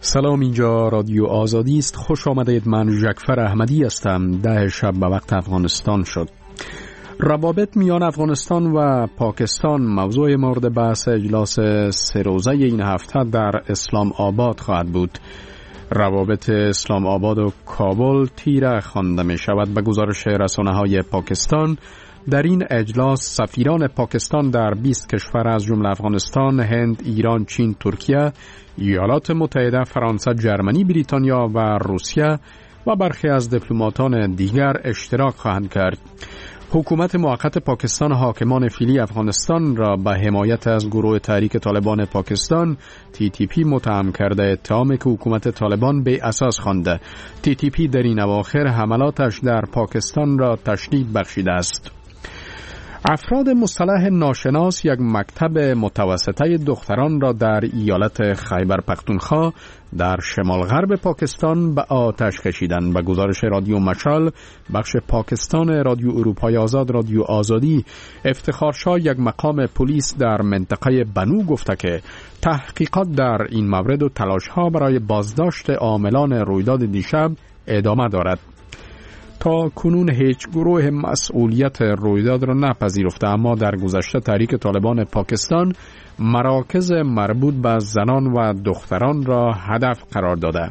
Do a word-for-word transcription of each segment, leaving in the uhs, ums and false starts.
سلام، اینجا رادیو آزادی است. خوش آمدید. من جعفر احمدی هستم. ده شب به وقت افغانستان شد. روابط میان افغانستان و پاکستان موضوع مورد بحث اجلاس سه روزه این هفته در اسلام آباد خواهد بود. روابط اسلام آباد و کابل تیره خوانده می شود. به گزارش رسانه‌های پاکستان، در این اجلاس سفیران پاکستان در بیست کشور از جمله افغانستان، هند، ایران، چین، ترکیه، ایالات متحده، فرانسه، جرمنی، بریتانیا و روسیه و برخی از دیپلماتان دیگر اشتراک خواهند کرد. حکومت موقت پاکستان حاکمان فعلی افغانستان را به حمایت از گروه تحریک طالبان پاکستان تی تی پی متهم کرده، اتهامی که حکومت طالبان بی اساس خوانده. تی تی پی در این اواخر حملاتش در پاکستان را تشدید بخشیده است. افراد مصطلح ناشناس یک مکتب متوسطه دختران را در ایالت خیبر پختونخوا در شمال غرب پاکستان به آتش کشیدند. به گزارش رادیو مشال، بخش پاکستان رادیو اروپای آزاد رادیو آزادی، افتخارشاه یک مقام پلیس در منطقه بنو گفته که تحقیقات در این مورد و تلاش‌ها برای بازداشت عاملان رویداد دیشب ادامه دارد. تا کنون هیچ گروه مسئولیت رویداد را نپذیرفته، اما در گذشته تحریک طالبان پاکستان مراکز مربوط به زنان و دختران را هدف قرار داده.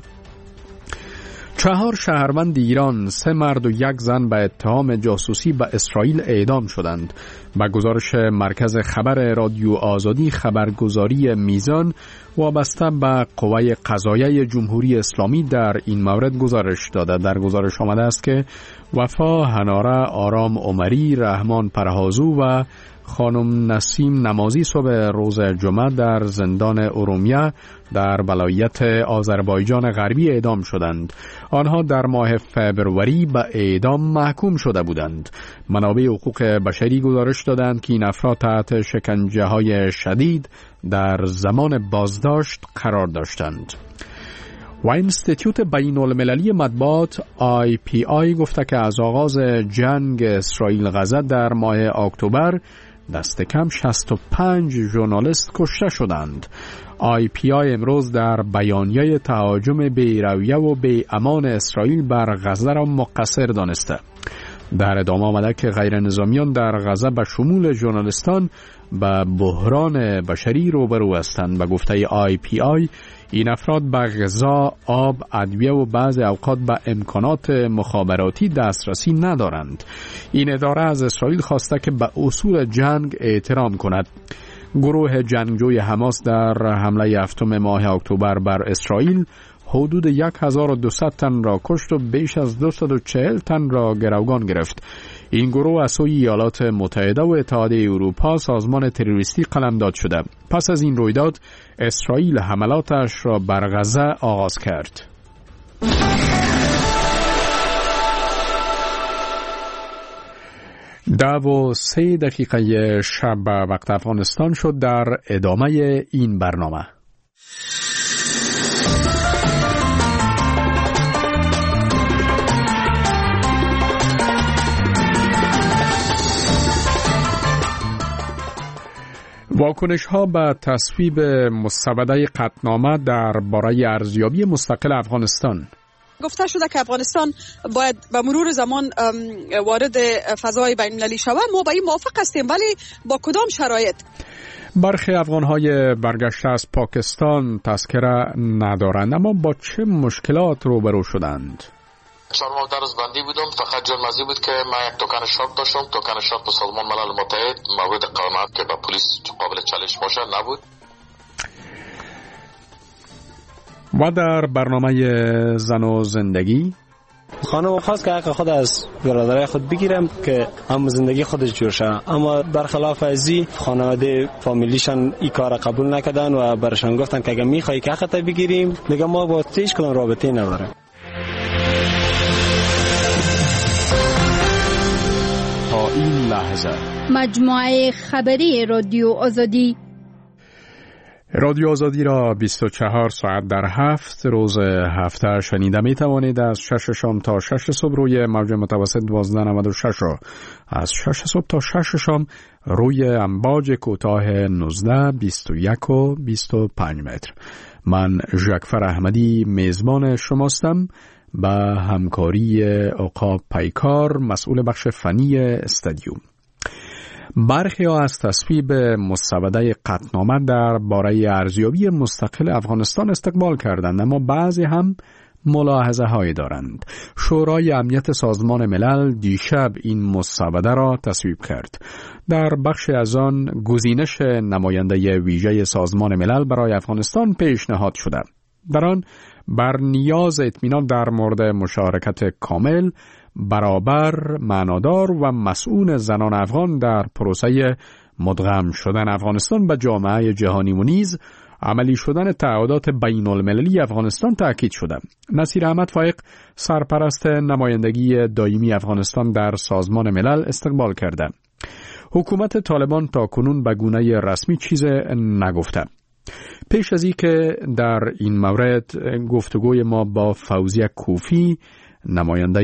چهار شهروند ایران، سه مرد و یک زن به اتهام جاسوسی به اسرائیل اعدام شدند. به گزارش مرکز خبر رادیو آزادی، خبرگزاری میزان وابسته به قوه قضاییه جمهوری اسلامی در این مورد گزارش داده. در گزارش آمده است که وفا هناره، آرام عمری، رحمان پرهازو و خانم نسیم نمازی صبح روز جمعه در زندان ارومیه در ولایت آذربایجان غربی اعدام شدند. آنها در ماه فبروری به اعدام محکوم شده بودند. منابع حقوق بشری گزارش دادند که این افراد تحت شکنجه های شدید در زمان بازداشت قرار داشتند. و اینستیتوت بین المللی مطبوعات آی پی آی گفته که از آغاز جنگ اسرائیل غزه در ماه اکتبر دست کم شصت و پنج ژورنالیست کشته شدند. آی پی آی امروز در بیانیه تهاجم بی‌رویه و بی‌امان اسرائیل بر غزه را مقصر دانسته. در ادامه آمده که غیر نظامیان در غزه به شمول ژورنالیستان به بحران بشری روبرو هستند. به گفته آی پی آی، این افراد به غذا، آب، ادویه و بعض اوقات به امکانات مخابراتی دسترسی ندارند. این اداره از اسرائیل خواسته که به اصول جنگ احترام کند. گروه جنگجوی حماس در حمله هفتم ماه اکتبر بر اسرائیل حدود هزار و دویست تن را کشت و بیش از دویست و چهل تن را گروگان گرفت. این گروه از سوی ایالات متحده و اتحادیه اروپا سازمان تروریستی قلمداد شده. پس از این رویداد اسرائیل حملاتش را بر غزه آغاز کرد. ده و سه دقیقه شب وقت افغانستان شد. در ادامه این برنامه واکنش ها به تصویب مسوده قطعنامه در باره ارزیابی مستقل افغانستان. گفته شده که افغانستان باید به مرور زمان وارد فضای بین المللی شود. ما با این موافق هستیم، ولی با کدام شرایط؟ برخی افغان‌های برگشته از پاکستان تذکره ندارند، اما با چه مشکلات روبرو شدند؟ چهار ماه درس بندی بودم. فقط جرمزی بود که من یک توکن شرط داشتم. توکن شرط به سازمان ملل متحد مورد قانونیت که به پلیس قابل چالش باشه نبود. و در برنامه زن و زندگی، خانم خواست که حق خود از برادرای خود بگیرم که هم زندگی خودش جور شه، اما برخلاف ازی خانواده فامیلیشان این کار قبول نکردن و برشان گفتن که اگه میخوای که حقت بگیریم دیگه ما با هیچ کدوم رابطه نداریم. تا این لحظه مجموعه خبری رادیو آزادی رادیو آزادی را بیست و چهار ساعت در هفت روز هفته شنیده می توانید. از شش شام تا شش صبح روی موج متوسط دوازده نود و شش را از شش صبح تا شش شام روی امواج کوتاه نوزده، بیست و یک و بیست و پنج متر. من ژکفر احمدی میزبان شماستم با همکاری عقاب پیکار مسئول بخش فنی استودیو. برخی ها از تصویب مسوده قطعنامه در باره ارزیابی مستقل افغانستان استقبال کردند، اما بعضی هم ملاحظه هایی دارند. شورای امنیت سازمان ملل دیشب این مسوده را تصویب کرد. در بخش از آن گزینش نماینده ویژه سازمان ملل برای افغانستان پیشنهاد شده. در آن بر نیاز اطمینان در مورد مشارکت کامل، برابر، معنادار و مسئول زنان افغان در پروسه مدغم شدن افغانستان به جامعه جهانی و نیز عملی شدن تعهدات بین المللی افغانستان تأکید شده. نصیر احمد فایق سرپرست نمایندگی دائمی افغانستان در سازمان ملل استقبال کرده. حکومت طالبان تا کنون به گونه رسمی چیز نگفته. پیش از این که در این مورد گفتگوی ما با فوزیه کوفی، نماینده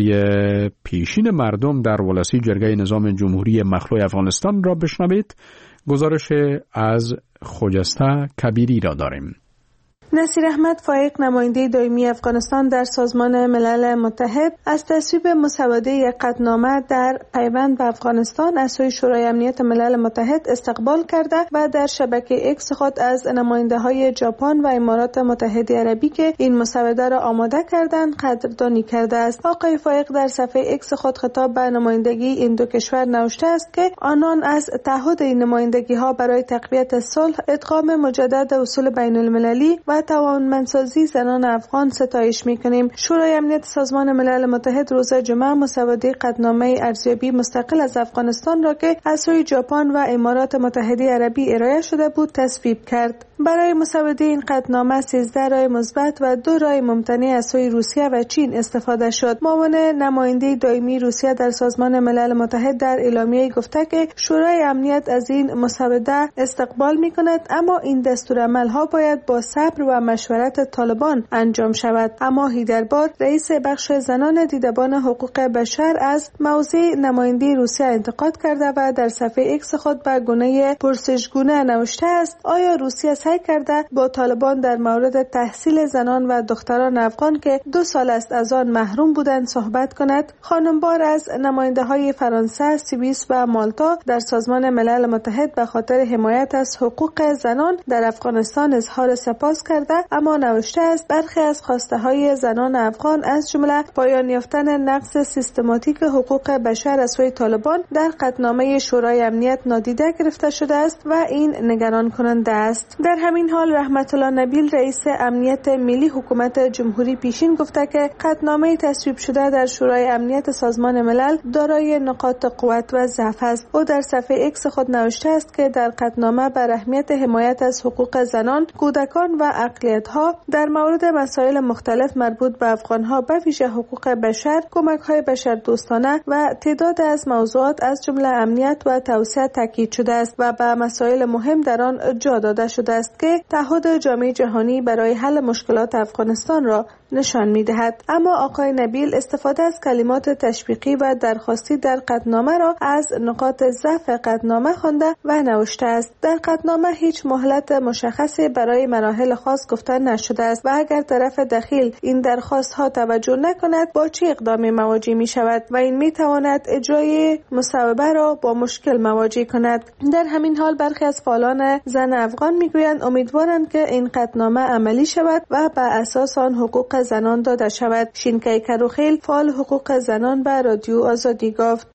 پیشین مردم در ولسی جرگه نظام جمهوری مخلوع افغانستان را بشنوید، گزارش از خجسته کبیری را داریم. نصیر احمد فایق نماینده دائمی افغانستان در سازمان ملل متحد از تصویب مسوده قطعنامه در پیوند به افغانستان از سوی شورای امنیت ملل متحد استقبال کرده و در شبکه اکس خود از نماینده های ژاپن و امارات متحده عربی که این مسوده را آماده کردند قدردانی کرده است. آقای فایق در صفحه اکس خود خطاب به نمایندگی این دو کشور نوشته است که آنان از تعهد این نمایندگی ها برای تقویت صلح، ادغام مجدد اصول بین المللی و توانمندسازی زنان افغان ستایش می‌کنیم. شورای امنیت سازمان ملل متحد روز جمعه مسوده قطعنامه ارزیابی مستقل از افغانستان را که از سوی ژاپن و امارات متحده عربی ارائه شده بود تصویب کرد. برای مسوده این قطعنامه سیزده رای مثبت و دو رای ممتنع از سوی روسیه و چین استفاده شد. معاون نماینده دائمی روسیه در سازمان ملل متحد در اعلامیه گفته که شورای امنیت از این مسوده استقبال می‌کند، اما این دستورالعمل‌ها باید با صبر و مشورت طالبان انجام شود. اما هیدربار رئیس بخش زنان دیدبان حقوق بشر از موضع نماینده روسیه انتقاد کرده و در صفحه اکس خود به گونه پرسشگونه نوشته است: آیا روسیه سعی کرده با طالبان در مورد تحصیل زنان و دختران افغان که دو سال است از آن محروم بودند صحبت کند؟ خانم بار از نماینده های فرانسه، سوئیس و مالتا در سازمان ملل متحد به خاطر حمایت از حقوق زنان در افغانستان اظهار سپاس کرده، اما نوشته است برخی از خواسته های زنان افغان از جمله پایان یافتن نقض سیستماتیک حقوق بشر از سوی طالبان در قطعنامه شورای امنیت نادیده گرفته شده است و این نگران کننده است. در همین حال رحمت الله نبیل رئیس امنیت ملی حکومت جمهوری پیشین گفته که قطعنامه تصویب شده در شورای امنیت سازمان ملل دارای نقاط قوت و ضعف است. او در صفحه اکس خود نوشته است که در قطعنامه بر اهمیت حمایت از حقوق زنان، کودکان و اقلیت‌ها در مورد مسائل مختلف مربوط به افغان‌ها به ویژه حقوق بشر، کمک‌های بشردوستانه و تعداد از موضوعات از جمله امنیت و توسعه تاکید شده است و به مسائل مهم در آن جا داده شده است که تعهد جامعه جهانی برای حل مشکلات افغانستان را نشان می‌دهد. اما آقای نبیل استفاده از کلمات تشویقی و درخواستی در قطعنامه را از نقاط ضعف قطعنامه خوانده و نوشته است: در قطعنامه هیچ مهلت مشخصی برای مراحل خاص گفته نشده است و اگر طرف دخیل این درخواست ها توجه نکند با چه اقدامی مواجه می شود و این می تواند اجرای مصوبه را با مشکل مواجه کند. در همین حال برخی از فعالان زن افغان می گویند امیدوارند که این قطعنامه عملی شود و بر اساس آن حقوق زنان داده شود. شینکای کروخیل فعال حقوق زنان به رادیو آزادی گفت: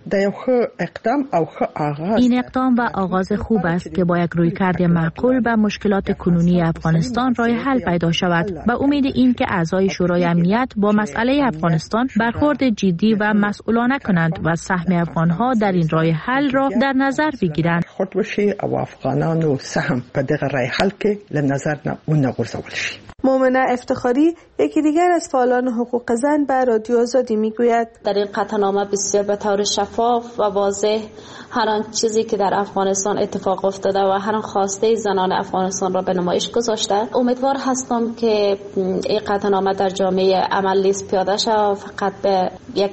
این اقدام و آغاز خوب است که با یک رویکرد معقول به مشکلات کنونی افغانستان راه حل پیدا شود. با امید این که اعضای شورای امنیت با مسئله افغانستان برخورد جدی و مسئولانه کنند و سهم افغانها در این راه حل را در نظر بگیرند. خود بشي او افغانانو سهم په دغه راه حل کې لنظر نه ونغورځول شي. مومنه افتخاری یکی دیگر از فعالان حقوق زن به رادیو آزادی میگوید: در این قطعنامه بسیار به طور شفاف و واضح هر آن چیزی که در افغانستان اتفاق افتاده و هر آن خواسته زنان افغانستان را به نمایش گذاشته. امیدوار هستم که این قطعنامه در جامعه عملی پیاده شود، فقط به یک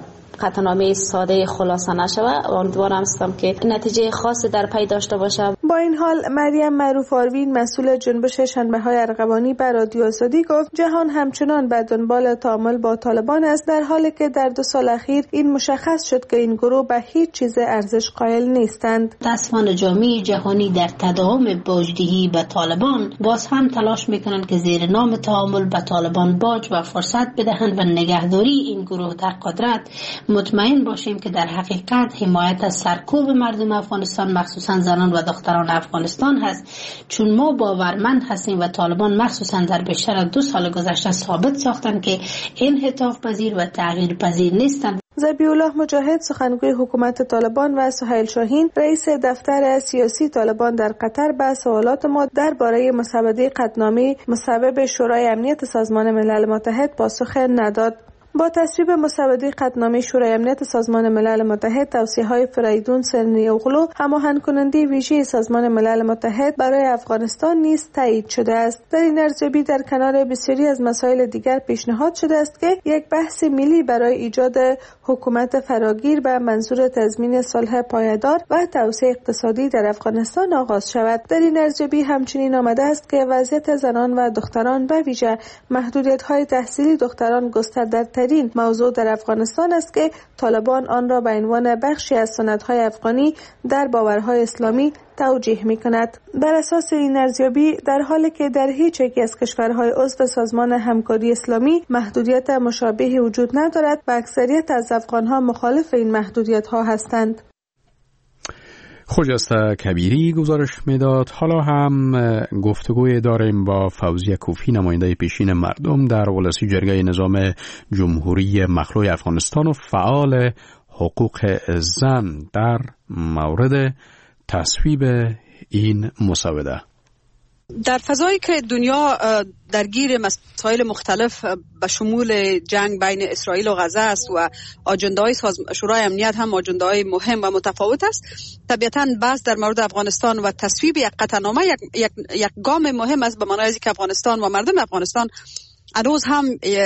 قطعنامه ساده خلاصه نشود. امیدوارم هستم که نتیجه خاصی در پی داشته باشه. با این حال مریم معروف آروین مسئول جنبش شنبه‌های ارغوانی به رادیو آزادی گفت جهان همچنان به دنبال تعامل با طالبان است، در حالی که در دو سال اخیر این مشخص شد که این گروه به هیچ چیز ارزش قائل نیستند. متاسفانه جامعه جهانی در تداوم باجدهی به طالبان باز هم تلاش میکنند که زیر نام تعامل به طالبان باج و فرصت بدهند و نگهداری این گروه در قدرت. مطمئن باشیم که در حقیقت حمایت از سرکوب مردم افغانستان مخصوصا زنان و دختران افغانستان هست، چون ما باورمند هستیم و طالبان مخصوصا در بیشتر از دو سال گذشته ثابت ساختند که انعطاف پذیر و تغییر پذیر نیستند. ذبیح الله مجاهد سخنگوی حکومت طالبان و سهیل شاهین رئیس دفتر سیاسی طالبان در قطر به سوالات ما درباره مسوده قطعنامه مصوب شورای امنیت سازمان ملل متحد پاسخ نداد. با تصویب مسوده قطعنامه شورای امنیت سازمان ملل متحد، توصیه‌های فریدون سرنی‌اوغلو هماهنگ کننده ویژه سازمان ملل متحد برای افغانستان نیز تایید شده است. در این ارزیابی در کنار بسیاری از مسائل دیگر پیشنهاد شده است که یک بحث ملی برای ایجاد حکومت فراگیر به منظور تضمین صلح پایدار و توسعه اقتصادی در افغانستان آغاز شود. در این ارزیابی همچنین آمده است که وضعیت زنان و دختران به ویژه محدودیت‌های تحصیلی دختران گسترده ترین موضوع در افغانستان است که طالبان آن را به عنوان بخشی از سنت‌های افغانی در باورهای اسلامی توجیه می‌کند. بر اساس این ارزیابی، در حالی که در هیچ یکی از کشورهای عضو سازمان همکاری اسلامی محدودیت مشابهی وجود ندارد و اکثریت از افغان‌ها مخالف این محدودیت‌ها هستند. خجسته کبیری گزارش میداد. حالا هم گفتگوی داریم با فوزیه کوفی، نماینده پیشین مردم در ولسی جرگه نظام جمهوری مخلوع افغانستان و فعال حقوق زن در مورد تصویب این مسوده. در فضایی که دنیا درگیر مسائل مختلف به شمول جنگ بین اسرائیل و غزه است و آجنده‌های شورای امنیت هم آجنده‌های مهم و متفاوت است، طبیعتاً بحث در مورد افغانستان و تصویب یک قطعنامه یک, یک, یک گام مهم است، به معنای اینکه افغانستان و مردم افغانستان هنوز هم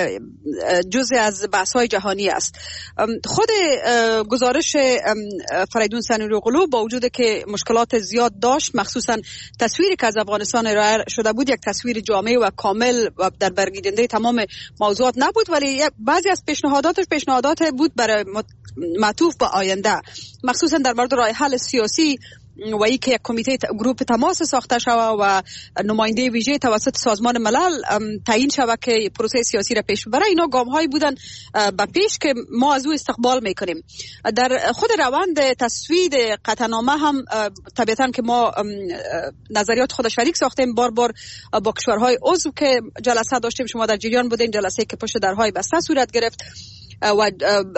جزء از بحث‌های جهانی است. خود گزارش فریدون سرنی‌اوغلو با وجود که مشکلات زیاد داشت، مخصوصا تصویری که از افغانستان ارائه شده بود یک تصویر جامع و کامل و در برگیرنده تمام موضوعات نبود، ولی بعضی از پیشنهاداتش پیشنهادات بود برای معطوف به آینده، مخصوصا در مورد راه حل سیاسی و ای که یک کمیته گروپ تماس ساخته شود و نماینده ویژه توسط سازمان ملل تعیین شود که پروسه سیاسی را پیش ببره. اینا گام‌هایی بودن به پیش که ما از او استقبال میکنیم. در خود روند تصویب قطعنامه هم طبیعتاً که ما نظریات خود شریک ساختیم، بار بار با کشورهای عضو که جلسه داشتیم، شما در جریان بودین، جلسه که پشت درهای بسته صورت گرفت و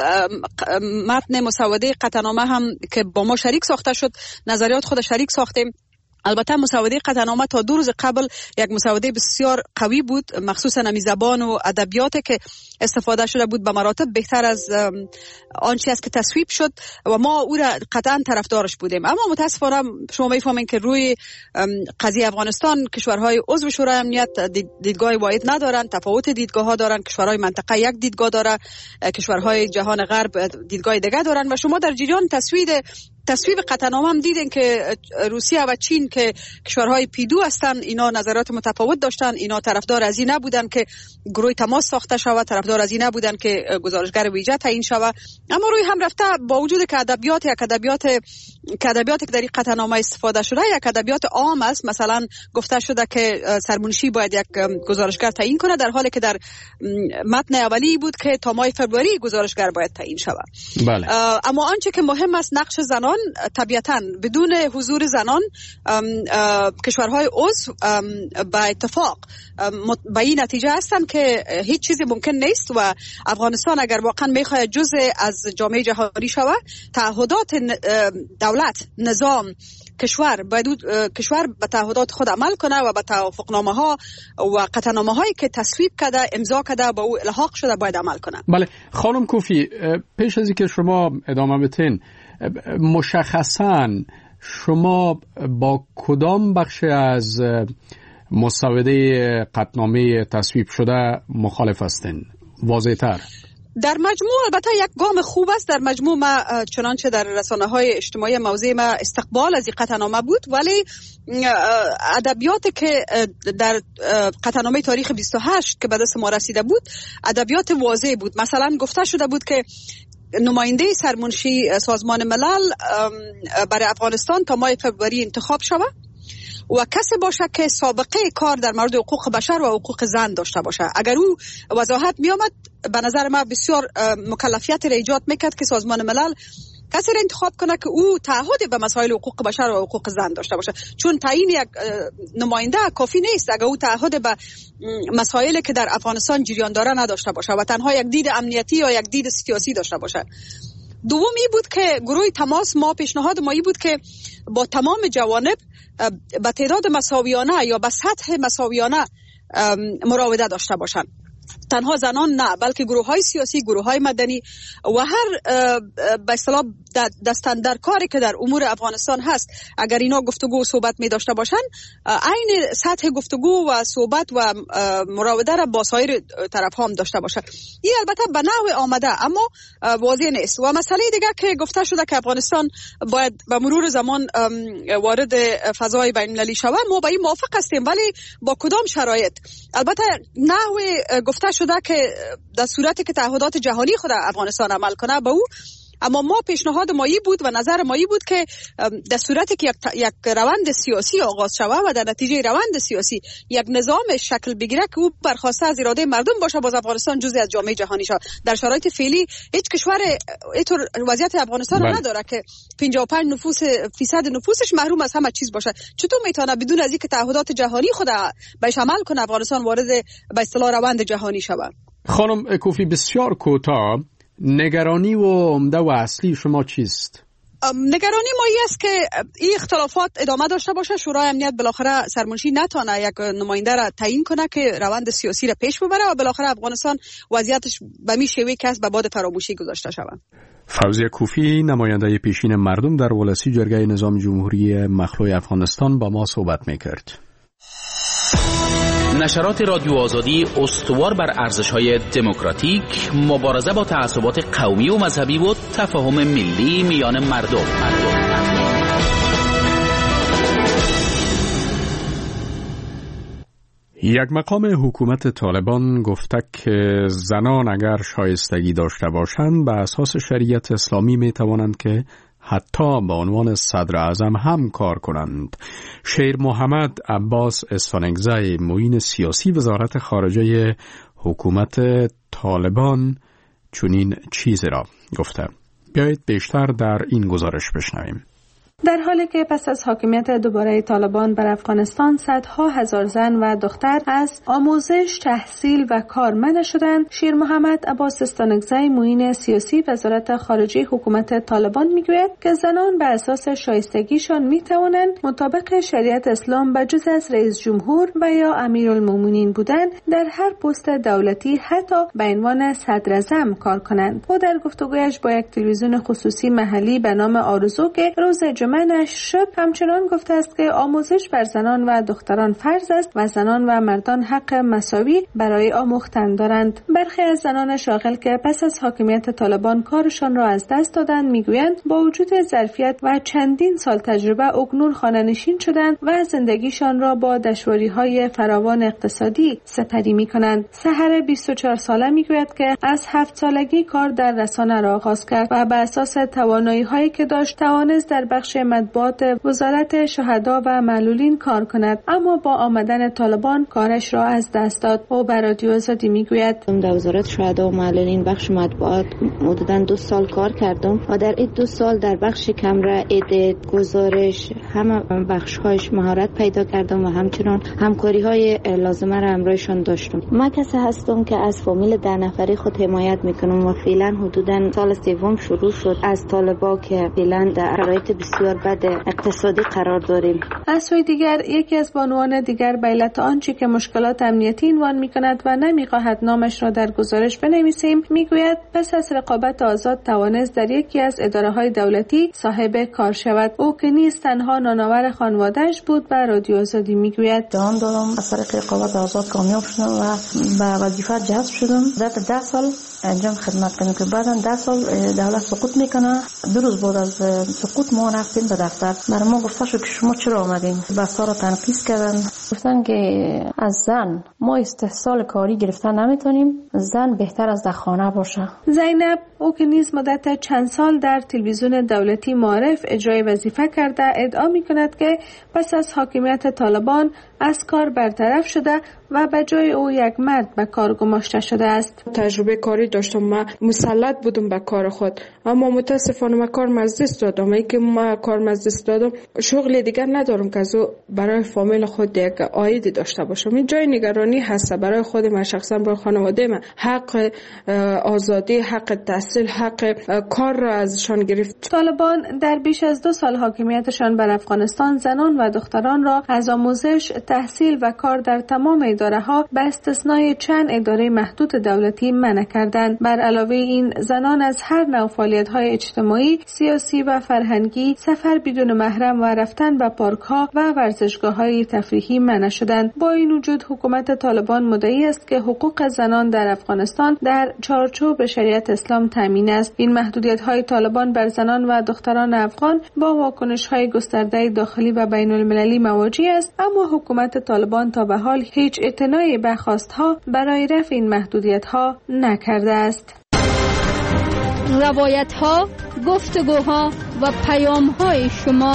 متن مسوده قطعنامه هم که با ما شریک ساخته شد، نظریات خود شریک ساختیم. البته مسوده قطعنامه تا دو روز قبل یک مسوده بسیار قوی بود، مخصوصا نمی زبان و ادبیات که استفاده شده بود به مراتب بهتر از آنچه است که تصویب شد و ما او را قطعا طرفدارش بودیم. اما متاسفانه شما میفهمین که روی قضیه افغانستان کشورهای عضو شورای امنیت دیدگاه واحد ندارند، تفاوت دیدگاه ها دارند. کشورهای منطقه یک دیدگاه داره، کشورهای جهان غرب دیدگاه دیگه دارند و شما در جریان تصویب تصویب قطعنامه هم دیدین که روسیه و چین که کشورهای پیدو هستن، اینا نظرات متفاوت داشتن، اینا طرفدار از این نبودن که گروه تماس ساخته شود، طرفدار از این نبودن که گزارشگر ویژه تعیین شود. اما روی هم رفته با وجود که ادبیات یک ادبیات که ادبیات که در این قطعنامه استفاده شده یک ادبیات عام است، مثلا گفته شده که سرمنشی باید یک گزارشگر تعیین کنه، در حالی که در متن اولی بود که تا ماه فوریه گزارشگر باید تعیین شود. بله. اما آنچه که مهم است نقش زنان، طبیعتاً بدون حضور زنان کشورهای عضو با اتفاق به این نتیجه هستن که هیچ چیزی ممکن نیست و افغانستان اگر واقعا میخواد جزء از جامعه جهانی شود، تعهدات دولت، نظام، کشور باید کشور به تعهدات خود عمل کنه و به توافقنامه ها و قطعنامه هایی که تصویب کرده، امضا کرده، با او الحاق شده باید عمل کنه. بله خانم کوفی، پیش از اینکه شما ادامه بدین، مشخصاً شما با کدام بخش از مسوده قطعنامه تصویب شده مخالف هستین؟ واضح‌تر. در مجموع البته یک گام خوب است. در مجموع ما چنانچه در رسانه‌های اجتماعی موضوع ما استقبال از این قطعنامه بود، ولی ادبیاتی که در قطعنامه تاریخ بیست و هشت که به دست ما رسیده بود ادبیات واضح بود. مثلا گفته شده بود که نماینده سرمنشی سازمان ملل برای افغانستان تا ماه فوریه انتخاب شود و کسی باشه که سابقه کار در مورد حقوق بشر و حقوق زن داشته باشه. اگر او وضاحت می آمد به نظر من بسیار مکلفیت را ایجاد میکرد که سازمان ملل کسی را انتخاب کنه که او تعهد به مسائل حقوق بشر و حقوق زن داشته باشه، چون تعیین یک نماینده کافی نیست اگر او تعهد به مسائلی که در افغانستان جریان داره نداشته باشه و تنها یک دید امنیتی یا یک دید سیاسی داشته باشه. دومی بود که گروه تماس ما پیشنهاد ما بود که با تمام جوانب به تعداد مساویانه یا به سطح مساویانه مراوده داشته باشند. تنها زنان نه، بلکه گروه های سیاسی، گروه های مدنی و هر به اصطلاح دستاندرکاری که در امور افغانستان هست اگر اینا گفتگو و صحبت می داشته باشن، عین سطح گفتگو و صحبت و مراوده را با سایر طرف هم داشته باشن. این البته به نحو آمده اما واضح نیست. و مسئله دیگه که گفته شده که افغانستان باید به مرور زمان وارد فضای بین المللی شود، ما با این موافق هستیم، ولی با کدام شرایط؟ البته نحو گفته شده که در صورتی که تعهدات جهانی خود افغانستان عمل کنه به او، اما ما پیشنهاد مایی بود و نظر مایی بود که در صورتی که یک, یک روند سیاسی آغاز شود و در نتیجه روند سیاسی یک نظام شکل بگیره که او برخواسته از اراده مردم باشه، باز افغانستان جزئی از جامعه جهانی شود. در شرایط فعلی هیچ کشور اینطور وضعیت افغانستان را نداره که پنجاه و پنج نفوس فیصد نفوسش محروم از همه چیز باشه. چطور میتونه بدون از اینکه تعهدات جهانی خود بهش عمل کنه افغانستان وارد به اصطلاح روند جهانی شود؟ خانم کوفی، بسیار کوتاه، نگرانی و عمده و اصلی شما چیست؟ نگرانی ما این است که این اختلافات ادامه داشته باشه. شورای امنیت بالاخره سرمنشی نتونه یک نماینده را تعیین کنه که روند سیاسی را پیش ببره و بالاخره افغانستان وضعیتش به می شیوه که است به باد فراموشی گذاشته شود. فوزیه کوفی، نماینده پیشین مردم در ولسی جرگه نظام جمهوری مخلوع افغانستان، با ما صحبت میکرد. نشرات رادیو آزادی استوار بر ارزش‌های دموکراتیک، مبارزه با تعصبات قومی و مذهبی و تفاهم ملی میان مردم. یک مقام حکومت طالبان گفته که زنان اگر شایستگی داشته باشند به اساس شریعت اسلامی می توانند که حتی به عنوان صدر اعظم هم کار کنند. شیر محمد عباس استانگزی، معین سیاسی وزارت خارجه حکومت طالبان، چنین چیزی را گفته. بیایید بیشتر در این گزارش بشنویم. در حالی که پس از حاکمیت دوباره طالبان بر افغانستان صدها هزار زن و دختر از آموزش، تحصیل و کار منع شدند، شیر محمد عباس استانگزی، معین سیاسی وزارت خارجه حکومت طالبان میگوید که زنان بر اساس شایستگیشان میتوانند مطابق شریعت اسلام بجز از رئیس جمهور و یا امیرالمومنین بودن در هر پست دولتی حتی به عنوان صدر اعظم کار کنند. او در گفتگویش با یک تلویزیون خصوصی محلی به نام آرزو که روز جمعه نشر شد همچنان گفته است که آموزش بر زنان و دختران فرض است و زنان و مردان حق مساوی برای آموختن دارند. برخی از زنان شاغل که پس از حاکمیت طالبان کارشان را از دست دادند میگویند با وجود ظرفیت و چندین سال تجربه اکنون خانه‌نشین شدند و زندگیشان را با دشواری‌های فراوان اقتصادی سپری می‌کنند. سحر بیست و چهار ساله میگوید که از هفت سالگی کار در رسانه را آغاز کرد و بر اساس توانایی‌هایی که داشت توانست در بخش مطبوعات وزارت شهدا و معلولین کار کند، اما با آمدن طالبان کارش را از دست داد. او بر رادیو آزادی میگوید در وزارت شهدا و معلولین بخش مطبوعات حدوداً دو سال کار کردم و در این دو سال در بخش کمره، ادیت، گزارش، همه بخش‌هایش مهارت پیدا کردم و همچنان همکاری‌های لازمه را همراهشان داشتم. من کسی هستم که از فامیل ده نفری خود حمایت میکنم و فعلا حدوداً سال سوم شروع شد از طالبا که فعلا در شرایط بسیار بد اقتصادی قرار داریم. از سوی دیگر یکی از بانوان دیگر به علت آنچه که مشکلات امنیتی عنوان میکند و نمیخواهد نامش را در گزارش بنویسیم میگوید پس از رقابت آزاد توانست در یکی از اداره‌های دولتی صاحب کار شود. او که نیست تنها نانآور خانواده‌اش بود به رادیو آزادی میگوید جان دارم از طریق رقابت آزاد کامیاب شدم و به وظیفه جذب شدم. در ده سال انجام خدمت کنیم که بعدا ده سال دولت سقوط میکنه. دو روز بعد از سقوط ما رفتیم به دفتر، برای ما گفته شد که شما چرا آمدین؟ بسا را تنقیص کردن، گفتن که از زن ما استحصال کاری گرفتن نمیتونیم، زن بهتر از در خانه باشه. زینب او که نیز مدت چند سال در تلویزیون دولتی معارف اجرای وظیفه کرده ادعا میکند که پس از حاکمیت طالبان از کار برطرف شده و به جای او یک مرد به کار گماشته شده است. تجربه کاری داشتم، ما مسلط بودم به کار خود، اما متاسفانه ما کار مزدست دادم. ای که ما کار مزدست دادم شغل دیگر ندارم که از او برای فامیل خود یک عایدی داشته باشم. این جای نگرانی هست برای خود من شخصا، برای خانواده من. حق آزادی، حق تحصیل، حق کار را ازشان گرفت. طالبان در بیش از دو سال حاکمیتشان بر افغانستان زنان و دختران را از آموزش، تحصیل و کار در تمام اداره ها به استثنای چند اداره محدود دولتی منع کردند. بر علاوه این زنان از هر نوع فعالیت های اجتماعی، سیاسی و فرهنگی، سفر بدون محرم و رفتن به پارک ها و ورزشگاه های تفریحی منع شدند. با این وجود حکومت طالبان مدعی است که حقوق زنان در افغانستان در چارچوب شریعت اسلام تامین است. این محدودیت های طالبان بر زنان و دختران افغان با واکنش های گسترده داخلی و بین المللی مواجه است، اما حکومت طالبان تا به حال هیچ اعتنایی به خواستها برای رفع این محدودیت ها نکرده است. روایت ها، گفتگوها و پیام های شما.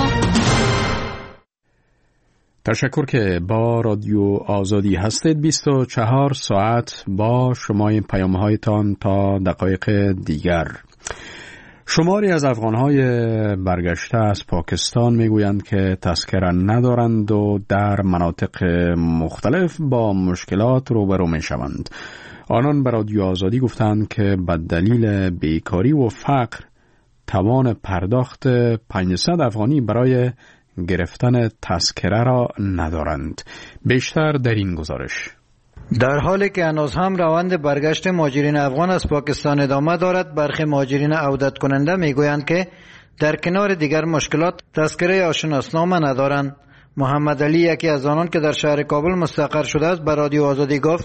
تشکر که با رادیو آزادی هستید. بیست و چهار ساعت با شما این پیام هایتان تا دقایق دیگر. شماری از افغانهای برگشته از پاکستان میگویند که تذکره ندارند و در مناطق مختلف با مشکلات روبرو میشوند. آنان به رادیو آزادی گفتند که به دلیل بیکاری و فقر توان پرداخت پانصد افغانی برای گرفتن تذکره را ندارند. بیشتر در این گزارش. در حالی که هنوز هم روند برگشت مهاجرین افغان از پاکستان ادامه دارد، برخی مهاجرین عودت کننده میگویند که در کنار دیگر مشکلات تذکره آشناسنامه ندارند. محمد علی، یکی از آنان که در شهر کابل مستقر شده است، به رادیو آزادی گفت: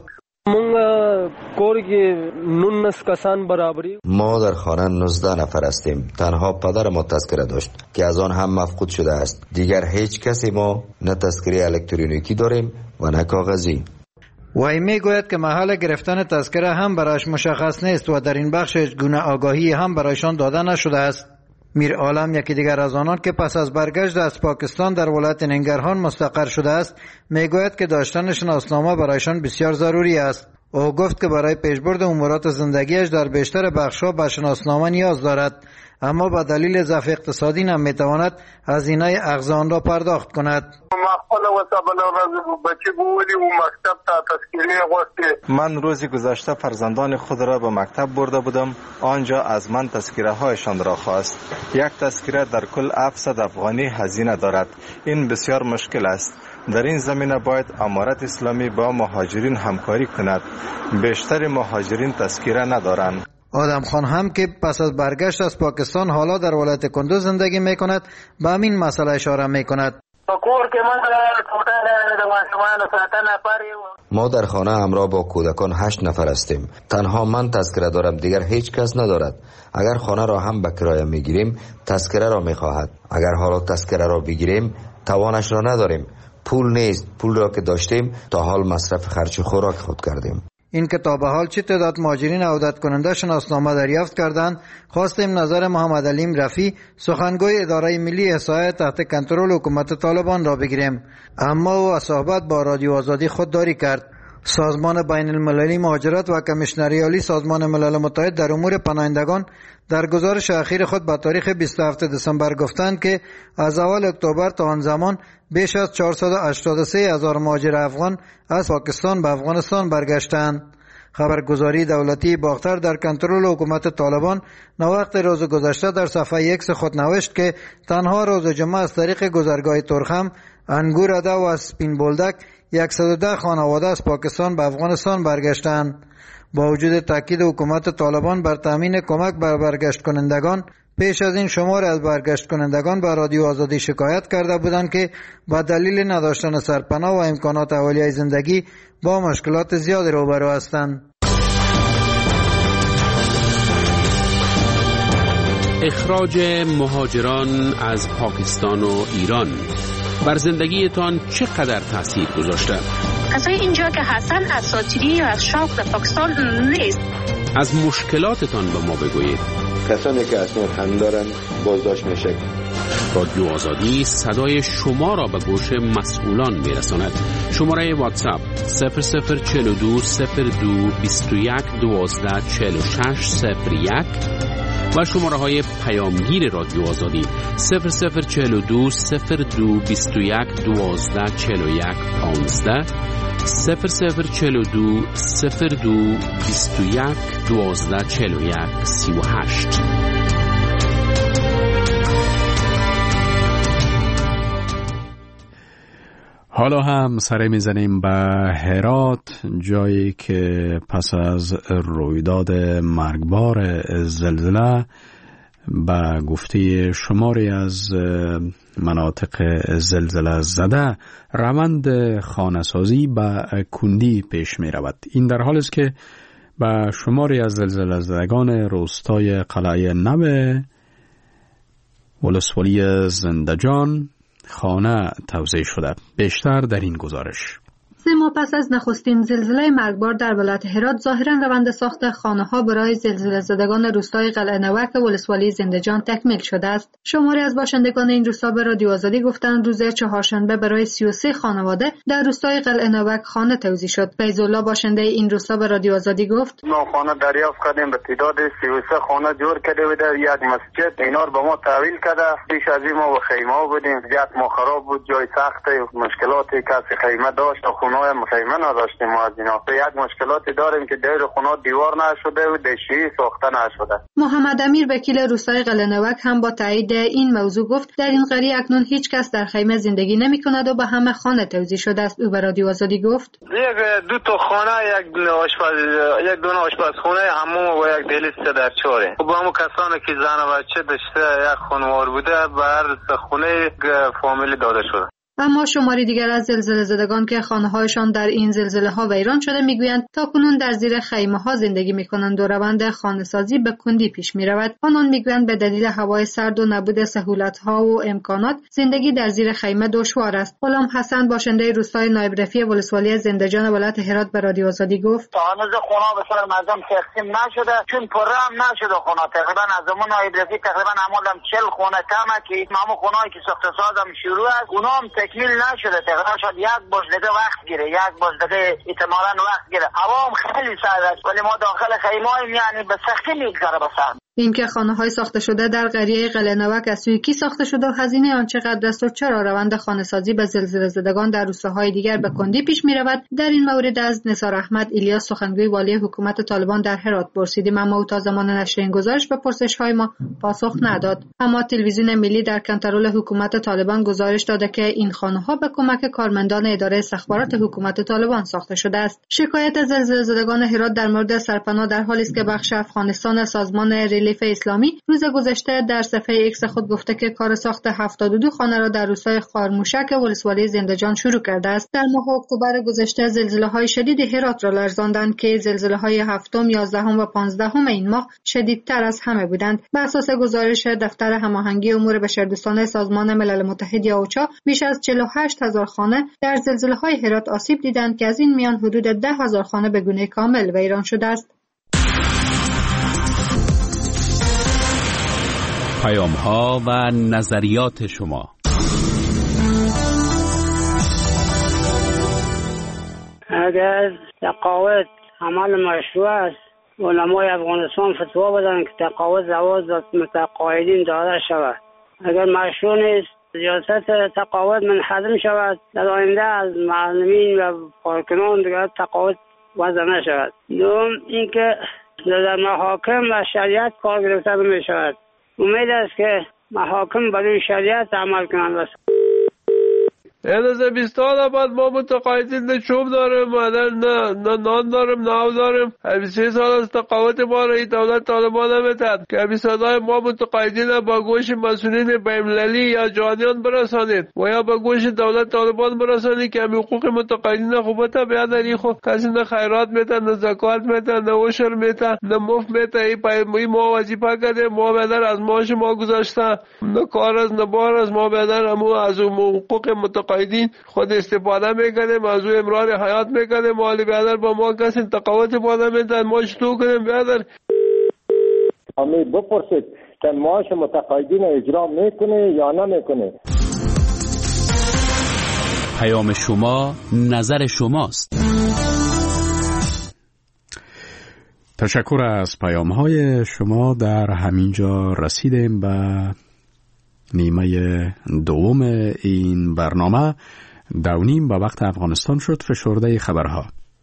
ما در خانه نوزده نفر هستیم. تنها پدر ما تذکره داشت که از آن هم مفقود شده است. دیگر هیچ کسی ما نه تذکره الکترونیکی داریم و نه کاغذی. وی میگوید که محل گرفتن تذکره هم برایش مشخص نیست و در این بخش هیچ گونه آگاهی هم برایشان داده نشده است. میر عالم، یکی دیگر از آنان که پس از برگشت از پاکستان در ولایت ننگرهان مستقر شده است، میگوید که داشتن شناسنامه برایشان بسیار ضروری است. او گفت که برای پیشبرد امورات زندگیش در بیشتر بخش‌ها به شناسنامه نیاز دارد، اما به دلیل ضعف اقتصادی نمیتواند هزینه اخذ آن را پرداخت کند. من روزی گذشته فرزندان خود را به مکتب برده بودم. آنجا از من تذکره هایشان را خواست. یک تذکره در کل هفتصد افغانی هزینه دارد. این بسیار مشکل است. در این زمینه باید امارت اسلامی با مهاجرین همکاری کند. بیشتر مهاجرین تذکره ندارند. آدم خان هم که پس از برگشت از پاکستان حالا در ولایت کندوز زندگی می کند، به همین مسئله اشاره می کند. ما در خانه همراه با کودکان هشت نفر هستیم. تنها من تذکره دارم، دیگر هیچ کس ندارد. اگر خانه را هم به کرایه می گیریم تذکره را می خواهد. اگر حالا تذکره را بگیریم توانش را نداریم. پول نیست. پول را که داشتیم تا حال مصرف خرچ خوراک خود کردیم. این که تا به حال چه تعداد مهاجرین عودت کننده شناسنامه دریافت کردند، خواستیم نظر محمد علیم رفی، سخنگوی اداره ملی احصایه تحت کنترل حکومت طالبان را بگیریم، اما او از صحبت با رادیو آزادی خودداری کرد. سازمان بین المللی مهاجرت و کمیشنری عالی سازمان ملل متحد در امور پناهندگان در گزارش اخیر خود با تاریخ بیست و هفتم دسامبر گفتند که از اول اکتبر تا آن زمان بیش از چهارصد و هشتاد و سه هزار مهاجر افغان از پاکستان به افغانستان برگشتند. خبرگزاری دولتی باختر در کنترل حکومت طالبان نوقت روز گذشته در صفحه اکس خود نوشت که تنها روز جمعه از طریق گذرگاه ترخم، انگوراده و اسپین بولدک صد و ده خانواده از پاکستان به افغانستان برگشتند. با وجود تاکید حکومت طالبان بر تامین کمک بر برگشت کنندگان، پیش از این شمار از برگشت کنندگان به رادیو آزادی شکایت کرده بودند که با دلیل نداشتن سرپناه و امکانات اولیه زندگی با مشکلات زیاد روبرو هستند. اخراج مهاجران از پاکستان و ایران بر زندگیتان چقدر تاثیر گذاشته؟ کسای اینجا که هستن اساطیری یا از شوق در پاکستان نیست. از مشکلاتتان به ما بگویید. کسانی که اسناد هم دارن بازداشت میشه. رادیو آزادی صدای شما را به گوش مسئولان میرساند. شماره واتساپ صفر صفر چهل و دو صفر دو بیست و یک دوازده چهل و شش صفر یک و شماره های پیامگیر رادیو آزادی صفر صفر چهل و دو صفر دو بیست و یک دوازده چهل و یک پانزده صفر صفر چهل و دو صفر دو بیست و یک دوازده چهل و یک سی و هشت. حالا هم سر میزنیم به هرات، جایی که پس از رویداد مرگبار زلزله به گفته شماری از مناطق زلزله زده روند خانه‌سازی به کندی پیش می رود. این در حال است که به شماری از زلزله زدگان روستای قلعه نو ولسوالی زندجان خانه توزیع شده. بیشتر در این گزارش. سه ماه پس از نخستین زلزله مرگبار در ولایت هرات ظاهرا روند ساخت خانه‌ها برای زلزله زدگان روستای قلعه نوک ولسوالی زندجان تکمیل شده است. شماری از باشندگان این روستا به رادیو آزادی گفتند روز چهارشنبه برای سی و سه خانواده در روستای قلعه نوک خانه توزیع شد. فیض‌الله باشنده این روستا به رادیو آزادی گفت: ما خانه دریافت کردیم، به تعداد سی و سه خانه جور کرده بود، یک مسجد اینا رو به ما تحویل کرده. پیش از این ما به خیمه بودیم، یک ما خراب بود، جای سخت مشکلاتی کسی خیمه داشت، خونه خیمه نداشتیم. ما از اینا به یک مشکلاتی داریم که دیر خونه دیوار نشده و دشی ساخته نشده. محمد امیر وکیل روستای قلعه نوک هم با تایید این موضوع گفت در این قریه اکنون هیچ کس در خیمه زندگی نمی کند و به همه خانه توزیع شده است. او به رادیو آزادی گفت: یک دو تا خانه، یک آشپز، یک دونه آشپزخانه، حموم و یک دهلیز در چاره. با همون کسانی که زن و بچه داشته یک خانوار بوده به هر خونه فامیلی داده شده. اما شماری دیگر از زلزله زدگان که خانه‌هایشان در این زلزله ها ویران شده میگویند تاکنون در زیر خیمه ها زندگی میکنند و روند خانه‌سازی به کندی پیش میرود. آنان میگویند به دلیل هوای سرد و نبود سهولت‌ها و امکانات زندگی در زیر خیمه دشوار است. غلام حسن باشنده روستای نایب رفیع ولسوالی زندجان ولایت هرات به رادیو آزادی گفت: هنوز خونه به سر مردم تقسیم نشده، چون پر هم نشده خونه. تقریبا از زمان نایب رفیع تقریبا عمودم چهل خونه کمه که همون خونه‌ای که ساخت سازم شروع است اونام تکمیل نشده. تقریبا شاید یک باش دیگه وقت گیره، یک باش دیگه احتمالاً وقت گیره. هوا هم خیلی سرد است ولی ما داخل خیمه‌ایم، یعنی به سختی میگذره به سر. اینکه خانه‌های ساخته شده در قریه قلعه نوک از سوی کی ساخته شده و هزینه آن چقدر است و چرا روند خانه‌سازی به زلزله زدگان در روستاهای دیگر به کندی پیش می‌رود، در این مورد از نثار احمد الیاس سخنگوی والی حکومت طالبان در هرات پرسیدیم، اما او تا زمان نشر این گزارش به پرسش‌های ما پاسخ نداد. اما تلویزیون ملی در کنترل حکومت طالبان گزارش داده که این خانه‌ها به کمک کارمندان اداره استخبارات حکومت طالبان ساخته شده است. شکایت زلزله زدگان هرات در مورد سرپناه در حالی است که بخش افغانستان سازمان ریلیف اسلامی روز گذشته در صفحه ایکس خود گفته که کار ساخت هفتاد و دو خانه را در روستای خارموشک ولسوالی زندجان شروع کرده است. در ماه اکتبر گذشته زلزله‌های شدید هرات را لرزاندند که زلزله‌های هفتم، یازدهم و پانزدهم این ماه شدیدتر از همه بودند. بر اساس گزارش دفتر هماهنگی امور بشردوستانه سازمان ملل متحد یا اوچا، بیش از چهل و هشت هزار خانه در زلزله‌های هرات آسیب دیدند که از این میان حدود ده هزار خانه به گونه کامل ویران شده است. پیام ها و نظریات شما. اگر تقاعد عمل مشروع است، علمای افغانستان فتوا بدن که تقاعد زواج متقاعدین داده شود. اگر مشروع نیست، سیاست تقاعد منحدم شود، در آینده از معلمین و کارکنان دیگر تقاعد وضع نشود. دوم اینکه در محاکم و شریعت کار گرفته می شود. امید است که محاکم برای شریعت عمل کنند. از بیست سال بعد ما متقاعدین نه چوب داریم نه نه نان داریم نه آب داریم. بیست و سه سال از تقاعد ما را دولت طالبان نمیتد که به صدای ما متقاعدین با گوش مسئولین بین‌المللی یا جهانیان برسانید و یا با گوش دولت طالبان برسانید که حقوق متقاعدین خوبتا بیادری خو کسی نه خیرات میتن نه زکات میتن نه عشر میتن نه مفت میتن. ای پای ما وظیفه کرده ما بیادر از معاش ما گذاشته نه کار از نه بار از ما بیادر همو از حقوق متقاعدین خود استفاده میکنیم از او امرار حیات میکنیم. مالی بیادر با ما کسی تقاوت باده میتن ما چطور کنیم بیادر؟ امی بپرسید که معاش متقاعدین اجرا میکنه یا نمیکنه. پیام شما نظر شماست. تشکر از پیام های شما. در همینجا رسیدیم به نیمه دوم این برنامه. دونیم به وقت افغانستان شد. فشرده خبرها.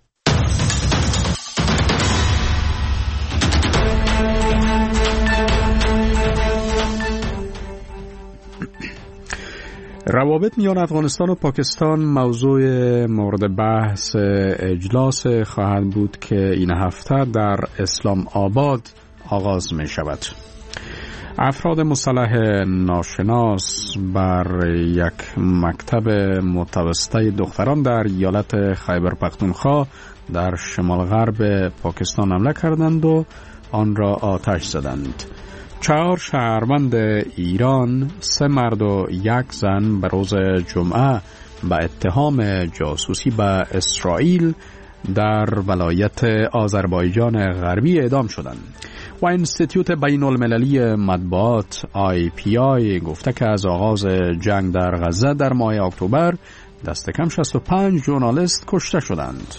روابط میان افغانستان و پاکستان موضوع مورد بحث اجلاس خواهد بود که این هفته در اسلام آباد آغاز می شود. افراد مسلح ناشناس بر یک مکتب متوسطه دختران در ایالت خیبر پختونخوا در شمال غرب پاکستان حمله کردند و آن را آتش زدند. چهار شهروند ایران، سه مرد و یک زن به روز جمعه به اتهام جاسوسی به اسرائیل در ولایت آذربایجان غربی اعدام شدند. و انستیتوت بین المللی مطبوعات آی پی آی گفته که از آغاز جنگ در غزه در ماه اکتبر دست کم شصت و پنج ژورنالیست کشته شدند.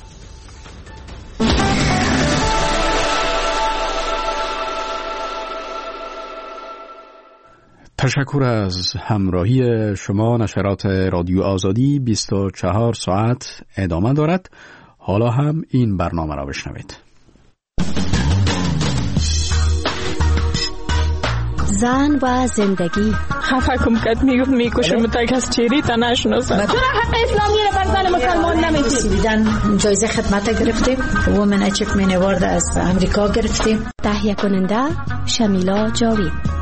تشکر از همراهی شما. نشرات رادیو آزادی بیست و چهار ساعت ادامه دارد. حالا هم این برنامه را بشنوید. زن و زندگی. خفه کم کت میگفت میکشم تک از چیری تا نشناسم. چرا حق اسلامی را بر زن مسلمان نمیدید؟ جایزه خدمت گرفتیم. وومن اچیومنت اوارد از امریکا گرفتیم. تهیه کننده شمیلا جاوید.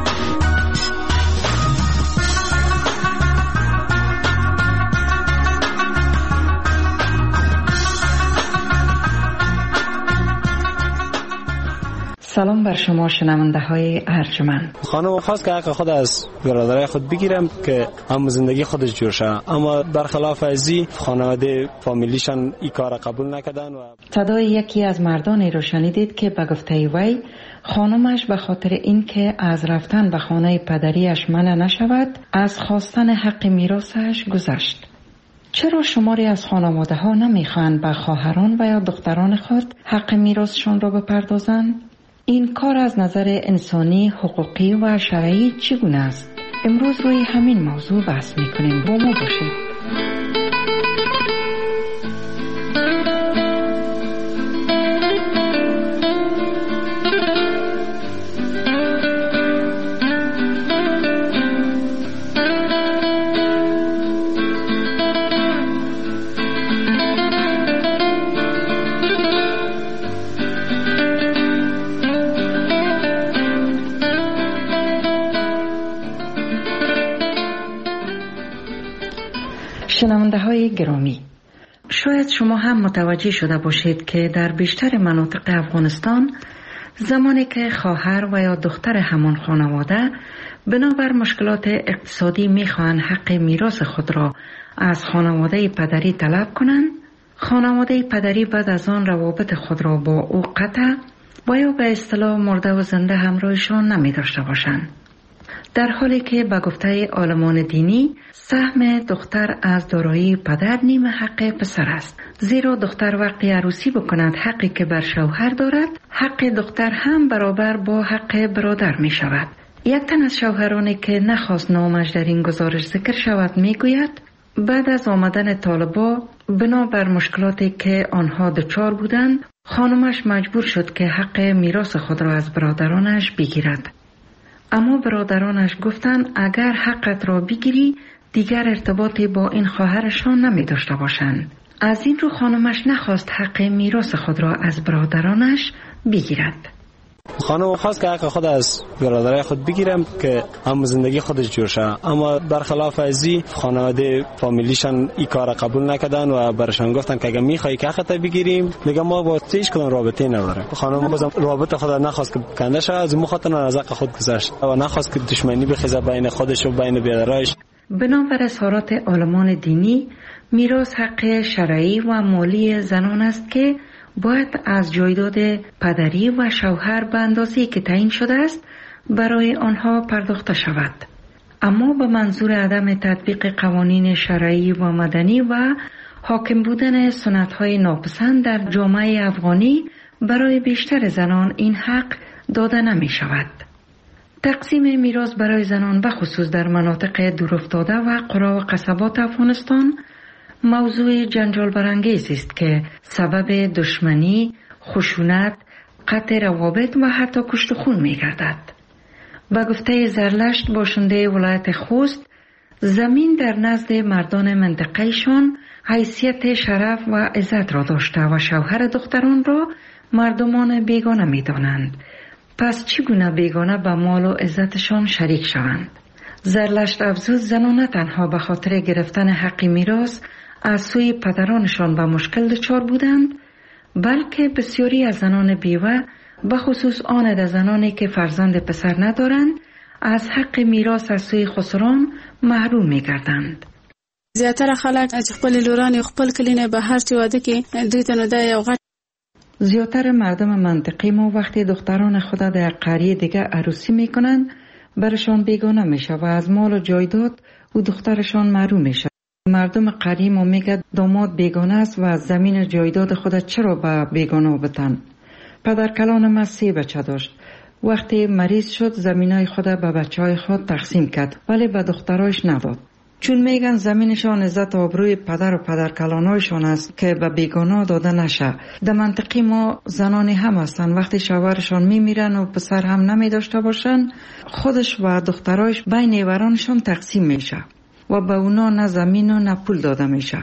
سلام بر شما شنونده های ارجمند. خانم خواست که حق خود از برادرای خود بگیرم که هم زندگی خودش جور شه، اما برخلاف ازی خانواده فامیلیشان این کار قبول نکردن. و صدای یکی از مردانی رو شنیدید که به گفته وی خانمش به خاطر اینکه از رفتن به خانه پدریش منع نشود از خواستن حق میراثش گذشت. چرا شماری از خانواده ها نمیخوان به خواهران و یا دختران خود حق میراثشان را بپردازند؟ این کار از نظر انسانی، حقوقی و شرعی چگونه است؟ امروز روی همین موضوع بحث میکنیم. با ما باشید. شنونده های گرامی، شاید شما هم متوجه شده باشید که در بیشتر مناطق افغانستان زمانی که خواهر و یا دختر همان خانواده بنابر مشکلات اقتصادی میخواهند حق میراث خود را از خانواده پدری طلب کنند، خانواده پدری بعد از آن روابط خود را با او قطع و یا به اصطلاح مرده و زنده همراهشان نمی داشته باشند. در حالی که به گفته عالمان دینی سهم دختر از دارایی پدر نیم حق پسر است، زیرا دختر وقتی عروسی بکند حقی که بر شوهر دارد، حق دختر هم برابر با حق برادر می شود. یک تن از شوهرانی که نخواست نامش در این گزارش ذکر شود می گوید بعد از آمدن طالبا بنا بر مشکلاتی که آنها دچار بودند، خانمش مجبور شد که حق میراث خود را از برادرانش بگیرد. اما برادرانش گفتند اگر حقت را بگیری دیگر ارتباطی با این خواهرشان نمی داشته باشند. از این رو خانمش نخواست حق میراث خود را از برادرانش بگیرد. خانم خواست که حق خود از برادرای خود بگیرم که هم زندگی خودش جور شه، اما برخلاف ازی خانواده فامیلیشان این کار قبول نکردن و برشان گفتن که اگه میخوای که حقت بگیریم دیگه ما با هیچ کدوم رابطه نداریم. خانم بازم رابطه خود نخواست که کنده شه، از مخاطر از حق خود گذشت و نخواست که دشمنی بخیزه بین خودش و بین برادرایش. بنابر اظهارات عالمان دینی، میراث حق شرعی و مالی زنان است که باید از جایداد پدری و شوهر به اندازه‌ای که تعیین شده است برای آنها پرداخته شود، اما به منظور عدم تطبیق قوانین شرعی و مدنی و حاکم بودن سنت‌های ناپسند در جامعه افغانی برای بیشتر زنان این حق داده نمی شود. تقسیم میراث برای زنان به خصوص در مناطق دورافتاده و قرا و قصبات افغانستان موضوع جنجال برانگیز است که سبب دشمنی، خشونت، قطع روابط و حتی کشت و خون می گردد. به گفته زرلشت باشنده ولایت خوست، زمین در نزد مردان منطقهشان حیثیت شرف و عزت را داشته و شوهر دختران را مردمان بیگانه می دانند. پس چگونه بیگانه به مال و عزتشان شریک شوند؟ زرلشت افزود زنان نه تنها به خاطر گرفتن حق میراث از سوی پدرانشان به مشکل دچار بودند، بلکه بسیاری از زنان بیوه به خصوص آن از زنانی که فرزند پسر ندارند از حق میراث از سوی خسران محروم می گردند. زیاتره خلک چې خپل لوران خپل کلینه به هر چی واده کې دوی ته نو د یو غټ زیاتر مردم منطقی ما وقتی دختران خود در قریه دیگه عروسی می کنند برشان بیگانه می شود و از مال و جایداد و دخترشان محروم می شود. مردم قریه ما میگه داماد بیگانه است و زمین جایداد خود چرا به بیگانه بتن. پدر کلان ما سه بچه داشت. وقتی مریض شد زمینای خود به بچه های خود تقسیم کرد ولی به دخترایش نداد. چون میگن زمینشان عزت و آبروی پدر و پدر کلانایشان است که به بیگانه داده نشه. در منطقی ما زنانی هم هستن وقتی شوهرشان میمیرن و پسر هم نمی داشته باشن خودش و دخترایش بین نیورانشان تقسیم میشه و به اونا نه زمین و نه پول داده میشه.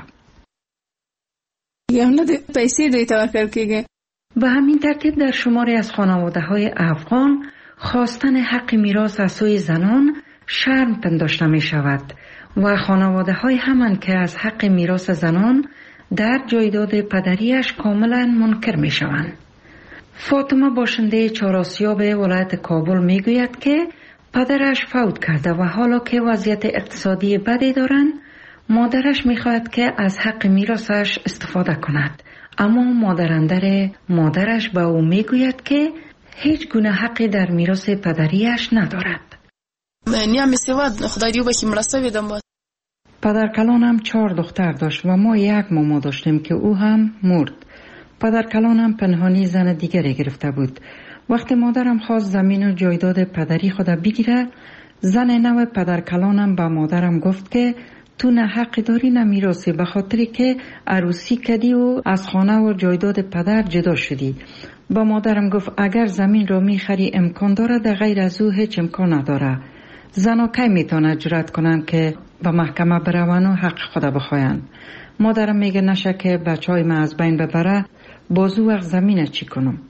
یا نه پیسې دوی ته ورکړل کیږي. به همین ترتیب در شماری از خانواده های افغان خواستن حق میراث از سوی زنان شرم پنداشته می شود و خانواده های همان که از حق میراث زنان در جایداد پدریش کاملا منکر می شوند. فاطمه باشنده چهارآسیاب ولایت کابل می گوید که پدرش فوت کرده و حالا که وضعیت اقتصادی بدی دارند مادرش می خواهد که از حق میراثش استفاده کند، اما مادراندر مادرش به او می گوید که هیچ گونه حقی در میراث پدریش ندارد. نیام سواد خدای دیو بخی مرسوی دم بود. پدر کلانم چهار دختر داشت و ما یک ماما داشتیم که او هم مرد. پدر کلانم پنهانی زن دیگری گرفته بود. وقتی مادرم خواست زمین و جایداد پدری خود بگیره، زن نو پدر کلانم با مادرم گفت که تو نه حق داری نه میراثی به خاطری که عروسی کردی و از خانه و جایداد پدر جدا شدی. با مادرم گفت اگر زمین رو میخری امکان داره در غیر از او هیچ امکان نداره. زنا کی میتونه جرأت کنن که به محکمه برون و حق خود بخواین. مادرم میگه نشه که بچهای من از بین ببره بازو وقت زمینه چی کنم.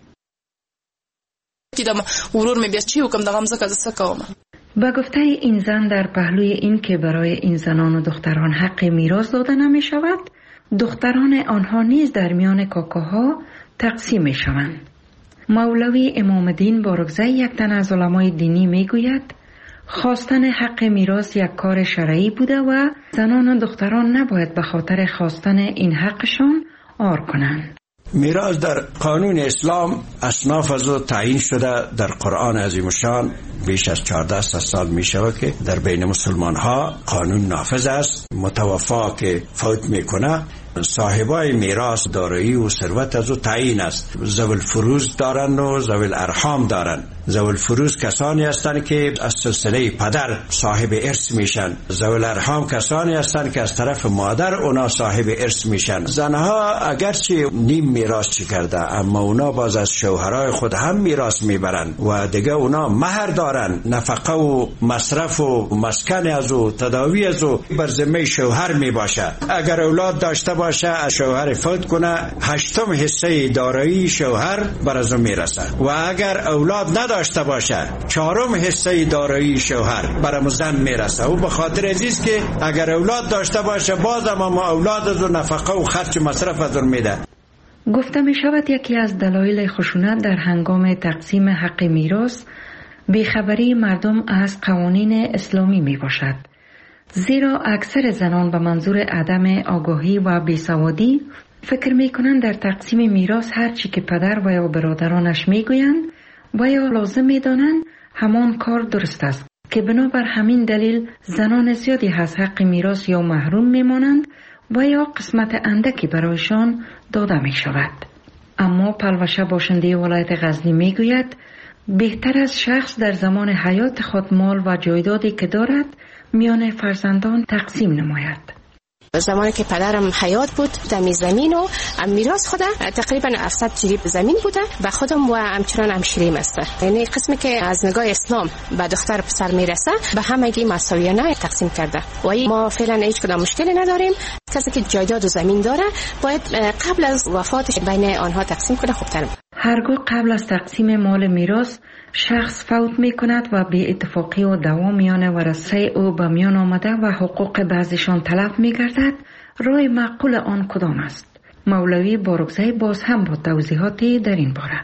ورور می بیاد چی حکم دغم زکه زسکوم. با گفته این زن در پهلوی این که برای این زنان و دختران حق میراث داده نمی شود، دختران آنها نیز در میان کاکاها تقسیم می شوند. مولوی امام الدین بارکزی یک تن از علمای دینی می گوید خواستن حق میراث یک کار شرعی بوده و زنان و دختران نباید به خاطر خواستن این حقشان عار کنند. میراث در قانون اسلام اصناف از او تعیین شده. در قرآن عظیم الشان بیش از چهارده سال می شود که در بین مسلمان ها قانون نافذ است. متوفا که فوت میکنه صاحبای میراث دارایی و ثروت از او تعیین است. ذوی الفروض دارن و ذوی الارحام دارن. ذوی الفروض کسانی هستند که از سلسله پدر صاحب ارث میشن. ذوی الارحام کسانی هستند که از طرف مادر اونا صاحب ارث میشن. زنها اگرچه نیم میراث چی کرده، اما اونا باز از شوهرای خود هم میراث میبرن و دیگه اونا مهر دارن. نفقه و مصرف و مسکن از او، تداوی از او بر ذمه شوهر میباشه. اگر اولاد داشته باشه، شوهر فوت کنه، هشتم حصه دارایی شوهر بر از او میرسه. و اگر اولاد نداشته باشه، چهارم حصه دارایی شوهر بر زن میرسه. و به خاطر عزیز که اگر اولاد داشته باشه، باز اما اولاد از نفقه و خرج مصرف از اون میده. گفته می شود یکی از دلایل خشونت در هنگام تقسیم حق میراث بیخبری مردم از قوانین اسلامی می باشد. زیرا اکثر زنان به منظور عدم آگاهی و بیسوادی فکر می کنند در تقسیم میراث هر چی که پدر و یا برادرانش می گویند و یا لازم می دانند همان کار درست است، که بنابر همین دلیل زنان زیادی از حق میراث یا محروم می مانند و یا قسمت اندکی برایشان داده می شود. اما پلوشه باشنده ولایت غزنی می گوید بهتر از شخص در زمان حیات خود مال و جایدادی که دارد میان فرزندان تقسیم نماید. زمانی که پدرم حیات بود در زمین و میراث خود تقریبا هفتصد جریب زمین بوده و خودم و همچنان همشیریم است. یعنی قسمی که از نگاه اسلام به دختر پسر میرسه به همگی مساویانه تقسیم کرده و ما فعلا هیچ کدام مشکلی نداریم. کسی که جایداد و زمین داره باید قبل از وفاتش بین آنها تقسیم کنه. خوبتر هرگاه قبل از تقسیم مال میراث شخص فوت می کند و بی اتفاقی و دوام میان ورثه او به میان آمده و حقوق بعضیشان تلف می گردد، راه معقول آن کدام است؟ مولوی بارکزی باز هم با توضیحاتی در این باره.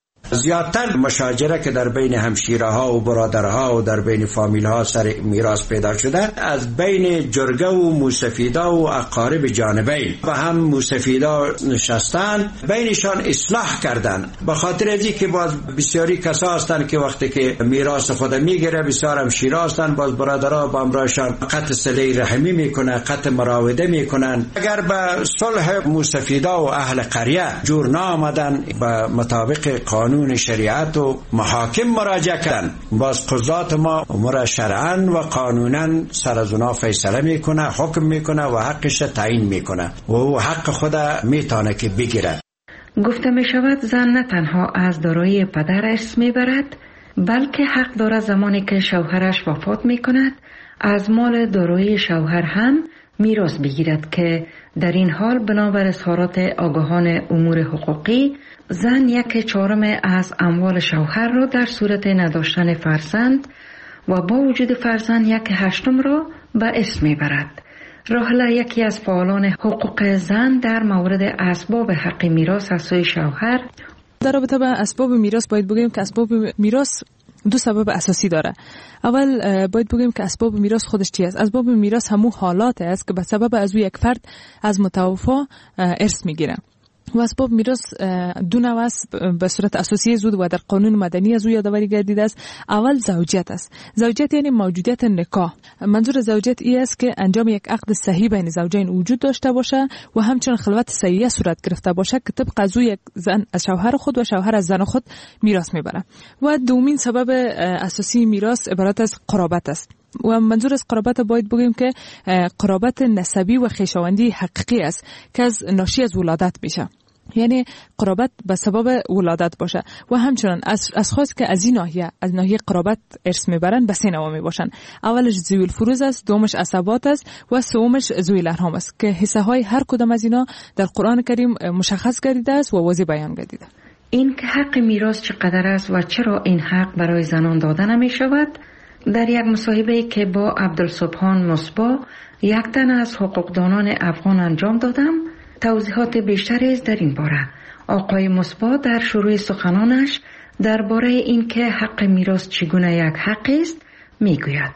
زیادتر مشاجره که در بین همشیره ها و برادرها و در بین فامیل ها سر میراث پیدا شده از بین جرگه و موسفیدا و اقارب جانبین و هم موسفیدا نشستن بینشان اصلاح کردن. به خاطر ازی که باز بسیاری کسا هستند که وقتی که میراث خود میگیره بسیار همشیره هستند، باز برادرها با امرایشان قطع صله رحمی میکنه، قطع مراوده میکنن. اگر به صلح موسفیدا و اهل قریه جور نامدن به مطابق قانون شریعت و محاکم مراجعه کردن، باز قضات ما امور شرعاً و قانوناً سر از اونا فیصله میکنه، حکم میکنه و حقش تعیین میکنه و او حق خود میتونه که بگیره. گفته می شود زن نه تنها از دارایی پدر ارث میبرد، بلکه حق دارد زمانی که شوهرش وفات میکند از مال دارایی شوهر هم میراث بگیرد، که در این حال بنابر اظهارات آگاهان امور حقوقی زن یک چهارم از اموال شوهر را در صورت نداشتن فرزند و با وجود فرزند یک هشتم را به ارث میبرد. راحله یکی از فعالان حقوق زن در مورد اسباب حق میراث از سوی شوهر. در رابطه با اسباب میراث باید بگیم که اسباب میراث دو سبب اساسی داره. اول باید بگیم که اسباب میراث خودش چی است؟ اسباب میراث همون حالات است که به سبب از یک فرد از متوفا ارث میگیره. و اسباب میراث دو نوع است به صورت اساسی زود و در قانون مدنی از او یادآوری گردیده است. اول زوجیت است. زوجیت یعنی موجودیت نکاح. منظور زوجیت این است که انجام یک عقد صحیح بین زوجین وجود داشته باشه و همچنین خلوت صحیحه صورت گرفته باشه که طبق از او یک زن از شوهر خود و شوهر از زن خود میراث میبره. و دومین سبب اساسی میراث عبارت از قرابت است. و منظور از قرابت باید بگیم که قرابت نسبی و خویشاوندی حقیقی است که از ناشی از ولادت میشه. یعنی قرابت به سبب ولادت باشه و همچنان از از خاص که از این ناحیه از ناحیه قرابت ارث میبرن به سه نوع میباشن. اولش ذوی الفروض است، دومش عصبات است و سومش ذوی الارحام است که حصه های هر کدام از اینا در قرآن کریم مشخص گردیده است و واضح بیان گردیده. این که حق میراث چقدر است و چرا این حق برای زنان داده نمی شود، در یک مصاحبه که با عبدالسبحان مصباح یک تن از حقوقدانان افغان انجام دادم توضیحات بیشتری است در این باره. آقای مصباح در شروع سخنانش درباره این که حق میراث چگونه یک حق است میگوید.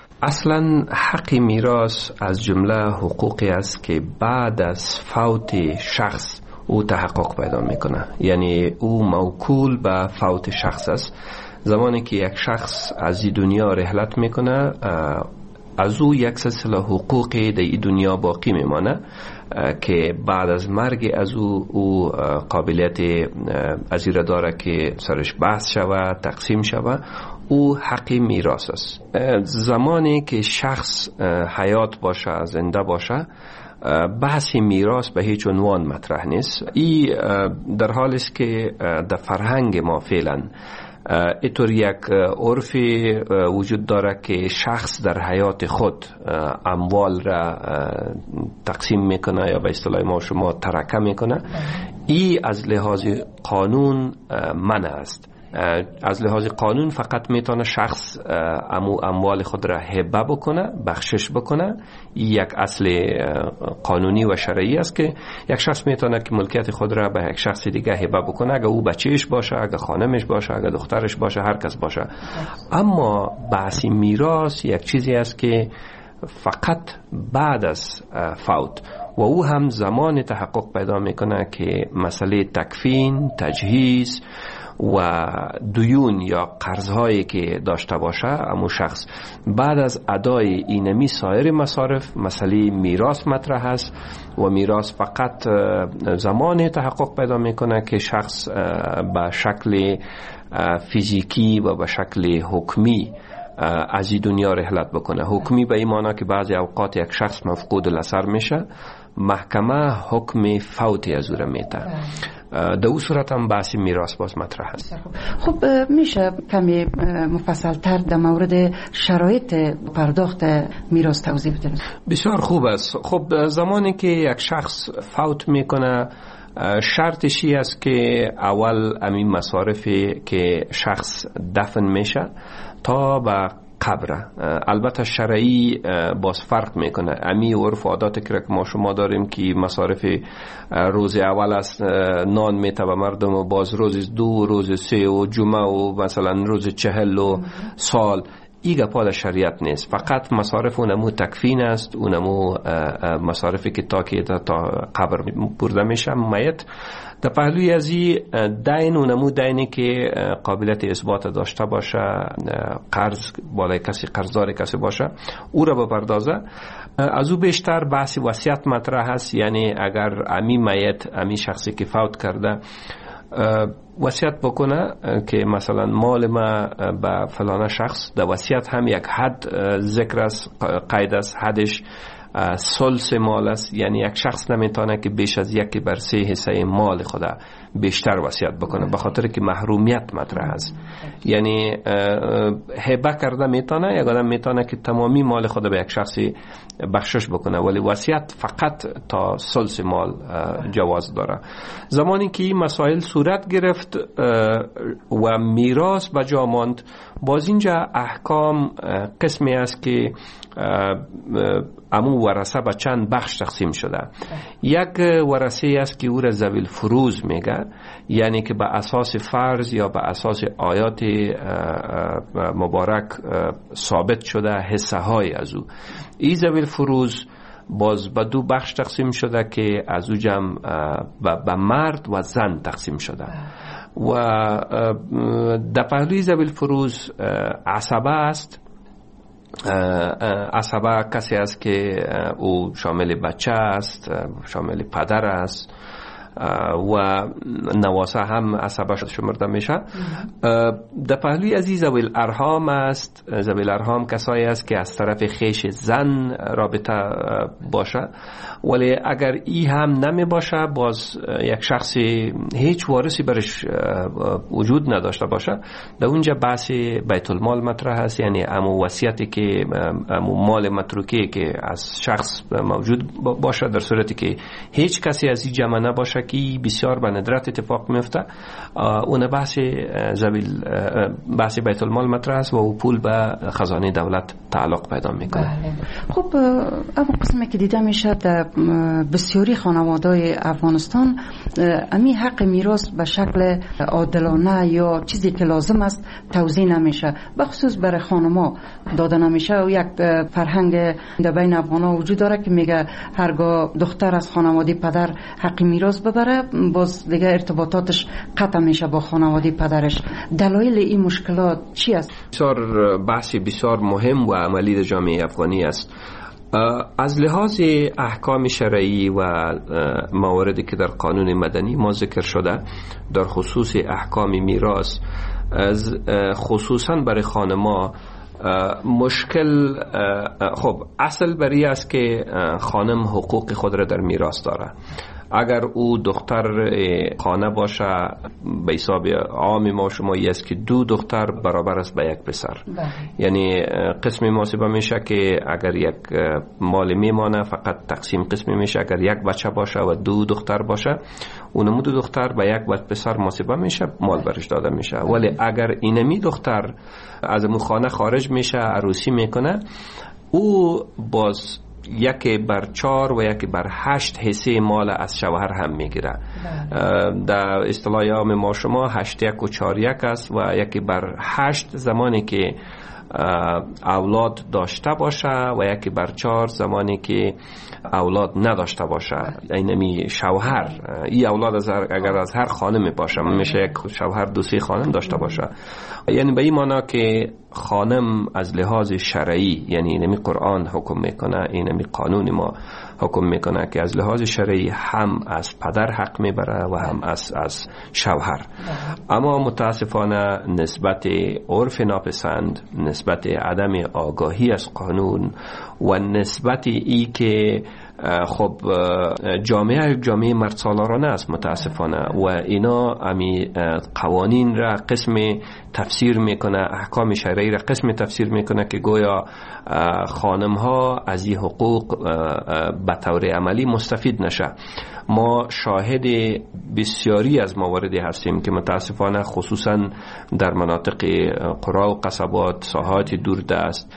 اصلا حق میراث از جمله حقوقی است که بعد از فوت شخص او تحقق پیدا میکنه، یعنی او موکول به فوت شخص است. زمانی که یک شخص از این دنیا رحلت میکنه از او یک سلسله حقوقی در این دنیا باقی میمانه که بعد از مرگ از او او قابلیت از این داره که سرش بحث شوه، تقسیم شوه. او حق میراث است. زمانی که شخص حیات باشه، زنده باشه، بحث میراث به هیچ عنوان مطرح نیست. این در حالی است که در فرهنگ ما فعلا اینطور یک عرف وجود داره که شخص در حیات خود اموال را تقسیم میکنه یا به اصطلاح ما شما ترکه میکنه. این از لحاظ قانون منع است. از لحاظ قانون فقط میتونه شخص امو اموال خود را هبه بکنه، بخشش بکنه. یک اصل قانونی و شرعی است که یک شخص میتونه که ملکیت خود را به یک شخص دیگه هبه بکنه، اگه او بچهش باشه، اگه خانمش باشه، اگه دخترش باشه، هر کس باشه. اما بحث میراث یک چیزی است که فقط بعد از فوت و او هم زمان تحقق پیدا میکنه که مسئله تکفین، تجهیز و دیون یا قرضهایی که داشته باشه امو شخص بعد از ادای اینمی سایر مصارف مسئله میراث مطرح است و میراث فقط زمان تحقق پیدا میکنه که شخص به شکل فیزیکی و به شکل حکمی از این دنیا رحلت بکنه. حکمی به این معنی که بعضی اوقات یک شخص مفقود الاثر میشه، محکمه حکم فوتی از او را میده. در اون صورت هم بحث میراث باز مطرح است. خب میشه کمی مفصل تر در مورد شرایط پرداخت میراث توضیح بدید؟ بسیار خوب است. خب زمانی که یک شخص فوت میکنه شرطشی است که اول امین مصارفی که شخص دفن میشه تا به قبره. البته شرعی باز فرق میکنه. امی عرف عادات که ما شما داریم که مصارف روز اول است نان میته به مردم و باز روز دو، روز سه و جمعه و مثلا روز چهل و سال، ایگا پا در شریعت نیست. فقط مصارف اونمو تکفین است، اونمو مصارفی که تا که تا قبر برده میشه میت. در پهلوی ازی دین اونمو دینی که قابلیت اثبات داشته باشه، قرض بالای کسی قرضدار کسی باشه او را بپردازه. از او بیشتر بحث وصیت مطرح هست. یعنی اگر امی میت، امی شخصی که فوت کرده وصیت بکنه که مثلا مال ما به فلان شخص، در وصیت هم یک حد ذکر است، قید است، حدش ثلث مال است. یعنی یک شخص نمیتونه که بیش از یک بر سه حصه مال خدا بیشتر وصیت بکنه، به خاطر که محرومیت مطرح است. یعنی هبه کرده میتونه، یک آدم میتونه که تمامی مال خدا به یک شخصی بخشش بکنه، ولی وصیت فقط تا ثلث مال جواز داره. زمانی که این مسائل صورت گرفت و میراث به جا ماند، باز اینجا احکام قسمی است که امو ورثه به چند بخش تقسیم شده. یک ورثه است که او را ذوی الفروض میگه، یعنی که به اساس فرض یا به اساس آیات مبارک ثابت شده حصه های از او. این ذوی الفروض باز به دو بخش تقسیم شده که از او جمع به مرد و زن تقسیم شده. و در پهلوی ذوی الفروض عصبه است. عصبه کسی است که او شامل بچه است، شامل پدر است و نواسه هم عصبه شمرده میشه. در پهلوی عزیز ذوی الارحام است. ذوی الارحام کسایی است که از طرف خیش زن رابطه باشه، ولی اگر ای هم نمی باشه، باز یک شخصی هیچ وارثی برش وجود نداشته باشه، در اونجا بحث بیت المال مطرح است. یعنی امو وصیتی که امو مال متروکی که از شخص موجود باشه، در صورتی که هیچ کسی از این جمع نباشه که بسیار به ندرت اتفاق میفته، اون بحث زویل بحث بیت المال مطرح است و او پول به خزانه دولت تعلق پیدا میکنه. بله. خب اما قسمی که دیده میشه در بسیاری خانواده‌های افغانستان امی حق میراث به شکل عادلانه یا چیزی که لازم است توزیع نمیشه، بخصوص برای خانم‌ها داده نمیشه. و یک فرهنگ در بین افغان‌ها وجود داره که میگه هرگاه دختر از خانواده پدر حق میراث ببره برادره باز دیگه ارتباطاتش قطع میشه با خانواده پدرش. دلایل این مشکلات چی است؟ بسیار بحثی بسیار مهم و عملی در جامعه افغانی است. از لحاظ احکام شرعی و مواردی که در قانون مدنی ما ذکر شده در خصوص احکام میراث، خصوصا برای خانما مشکل، خب اصل بری است که خانم حقوق خود را در میراث داره. اگر او دختر خانه باشه، به حساب عام ما شمایی است که دو دختر برابر است به یک پسر. بله. یعنی قسم محاسبه میشه که اگر یک مال میمانه فقط تقسیم قسمی میشه. اگر یک بچه باشه و دو دختر باشه، اونمو دو دختر به یک پسر محاسبه میشه، مال برش داده میشه. ولی اگر اینمی دختر از اون خانه خارج میشه، عروسی میکنه، او باز یکی بر چار و یکی بر هشت حصه مال از شوهر هم میگیره. در اصطلاح عام ما شما هشت یک و چار یک است و یکی بر هشت زمانی که اولاد داشته باشه و یکی بر چار زمانی که اولاد نداشته باشه. اینمی شوهر، این اولاد از اگر از هر خانم باشه، میشه یک شوهر دو سه خانم داشته باشه. یعنی به این معنی که خانم از لحاظ شرعی، یعنی اینمی قرآن حکم میکنه، اینمی قانون ما حکم میکنه که از لحاظ شرعی هم از پدر حق میبره و هم از از شوهر. اما متاسفانه نسبت عرف ناپسند، نسبت عدم آگاهی از قانون و نسبت ای که خب جامعه جامعه مرد سالارانه است متاسفانه و اینا امی قوانین را قسم تفسیر میکنه، احکام شرعی را قسم تفسیر میکنه که گویا خانم ها از این حقوق به طور عملی مستفید نشه. ما شاهد بسیاری از مواردی هستیم که متاسفانه خصوصا در مناطق قرا و قصبات، ساحات دوردست،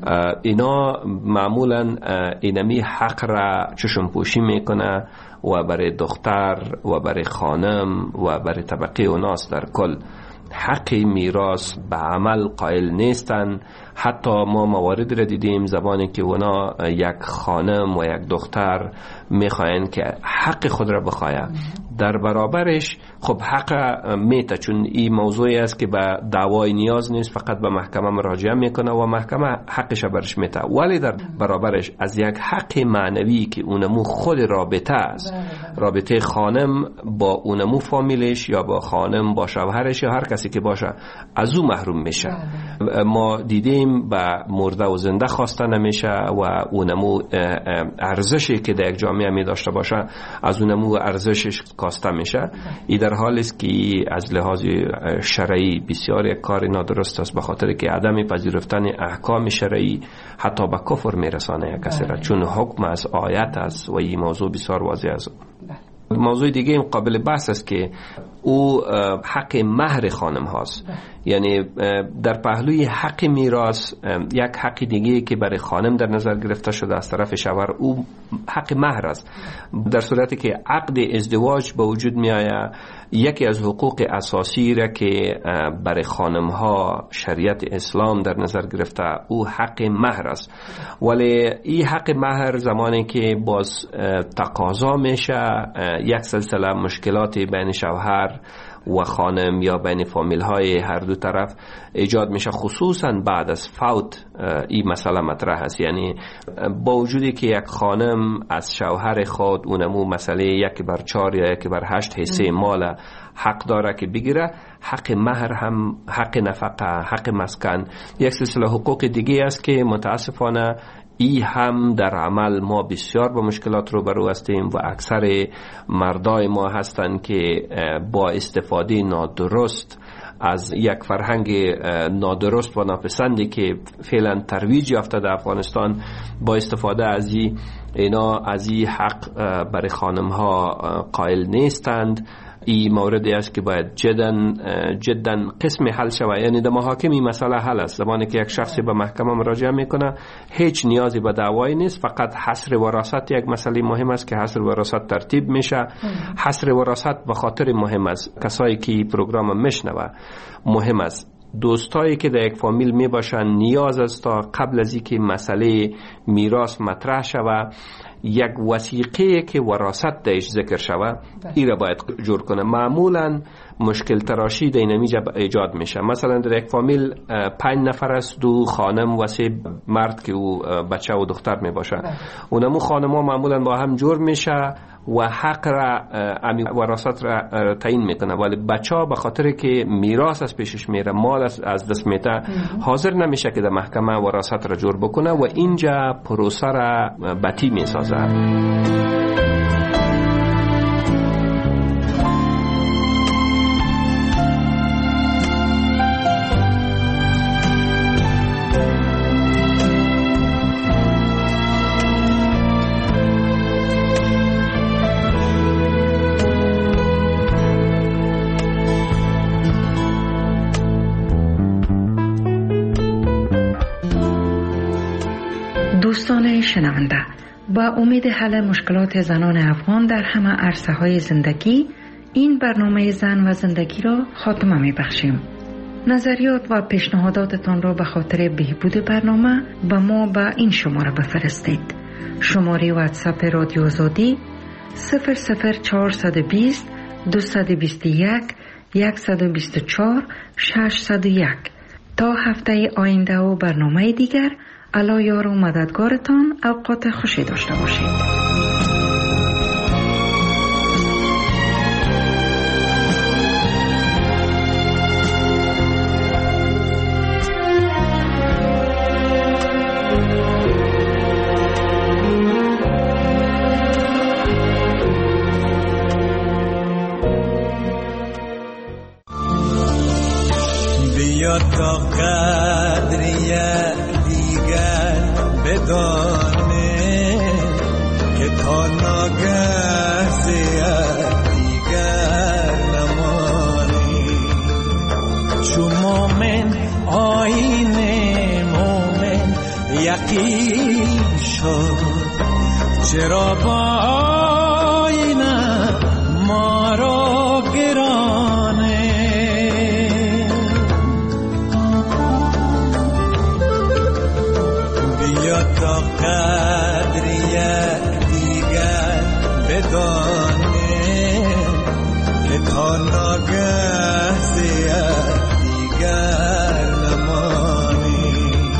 اینا معمولا اینمی حق را چشم پوشی میکنه و برای دختر و برای خانم و برای طبقه اوناس در کل حق میراث به عمل قائل نیستن. حتی ما موارد را دیدیم زمانی که اونا یک خانم و یک دختر میخواین که حق خود را بخواید، در برابرش خب حق میته، چون این موضوعی است که به دعوای نیاز نیست، فقط به محکمه مراجعه میکنه و محکمه حقش برش میته. ولی در برابرش از یک حق معنوی که اونمو خود رابطه است، رابطه خانم با اونمو فامیلش یا با خانم با شوهرش یا هر کسی که باشه، از او محروم میشه. ما دیدیم به مرده و زنده خواسته نمیشه و اونمو ارزشی که در یک جامعه می داشته باشه از اونمو ارزشش کاسته میشه. این در حالی است که از لحاظ شرعی بسیار یک کار نادرست است، به خاطر که عدم پذیرفتن احکام شرعی حتی به کفر میرسانه یک کسی را، چون حکم از آیت است و این موضوع بسیار واضح است. موضوع دیگه قابل بحث است که او حق مهر خانم هاست. یعنی در پهلوی حق میراث یک حق دیگه که برای خانم در نظر گرفته شده از طرف شوهر، او حق مهر است. در صورتی که عقد ازدواج به وجود می آید، یکی از حقوق اساسی را که برای خانم ها شریعت اسلام در نظر گرفته او حق مهر است. ولی این حق مهر زمانی که باز تقاضا میشه، یک سلسله مشکلات بین شوهر و خانم یا بین فامیل های هر دو طرف ایجاد میشه، خصوصا بعد از فوت این مسئله مطرح است. یعنی با وجودی که یک خانم از شوهر خود اونمو مسئله یک بر چار یا یک بر هشت حصه مال حق داره که بگیره، حق مهر هم، حق نفقه، حق مسکن، یک سلسله حقوق دیگه است که متاسفانه ای هم در عمل ما بسیار با مشکلات رو برو هستیم و اکثر مردای ما هستند که با استفاده نادرست از یک فرهنگ نادرست و ناپسندی که فعلا ترویج یافته در افغانستان، با استفاده از این اینا از این حق برای خانم ها قائل نیستند. این موردی است که باید جدا جدا قسم حل شود. یعنی در محاکم این مسئله حل است. زمانی که یک شخصی به محکمه مراجعه میکنه هیچ نیازی به دعوایی نیست، فقط حصر وراثت یک مسئله مهم است که حصر وراثت ترتیب میشه. حصر وراثت به خاطر مهم است، کسایی که پروگرام میشنوه مهم است، دوستایی که در یک فامیل می باشن نیاز است تا قبل از اینکه مسئله میراث مطرح شود یک وثیقه که وراثت دهش ذکر شوه ای را باید جور کنه. معمولا مشکل تراشی در اینجا ایجاد میشه. مثلا در یک فامیل پنج نفر است، دو خانم و سه مرد که او بچه و دختر می باشه. اونمو خانم ها معمولا با هم جور میشه و حق را امی وراثت را تعیین میکنه، ولی بچه ها به خاطر که میراث از پیشش میره، مال از دست میته، حاضر نمیشه که در محکمه وراثت را جور بکنه و اینجا پروسه را بطی میسازه. دوستان شنونده، با امید حل مشکلات زنان افغان در همه عرصه های زندگی، این برنامه زن و زندگی را خاتمه می بخشیم. نظریات و پیشنهاداتتان را به خاطر بهبود برنامه به ما به این شماره بفرستید. شماره واتساپ رادیو آزادی صفر صفر چهارصد و بیست دویست و بیست و یک صد و بیست و چهار ششصد و یک. تا هفته آینده و برنامه دیگر، الله یار و مددگارتان. اوقات خوشی داشته باشید. بیا تا قدریه بدانه که تا ناگه زیاد دیگر نمانی. چو مومن آیین مومن یقین شد، چرا با آینه ما را گرانه. تا قدریه دیگر بدانه که تا ناگه زیاد دیگر نمانی.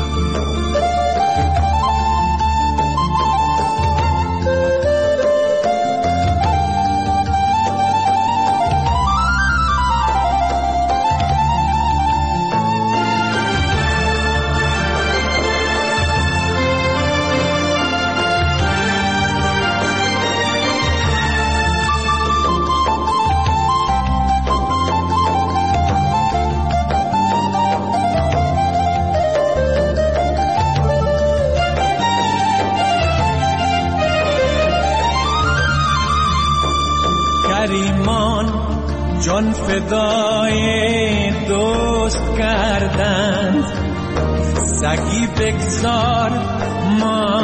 کریمان جان فدای دوست کردند، سگی بگذار ما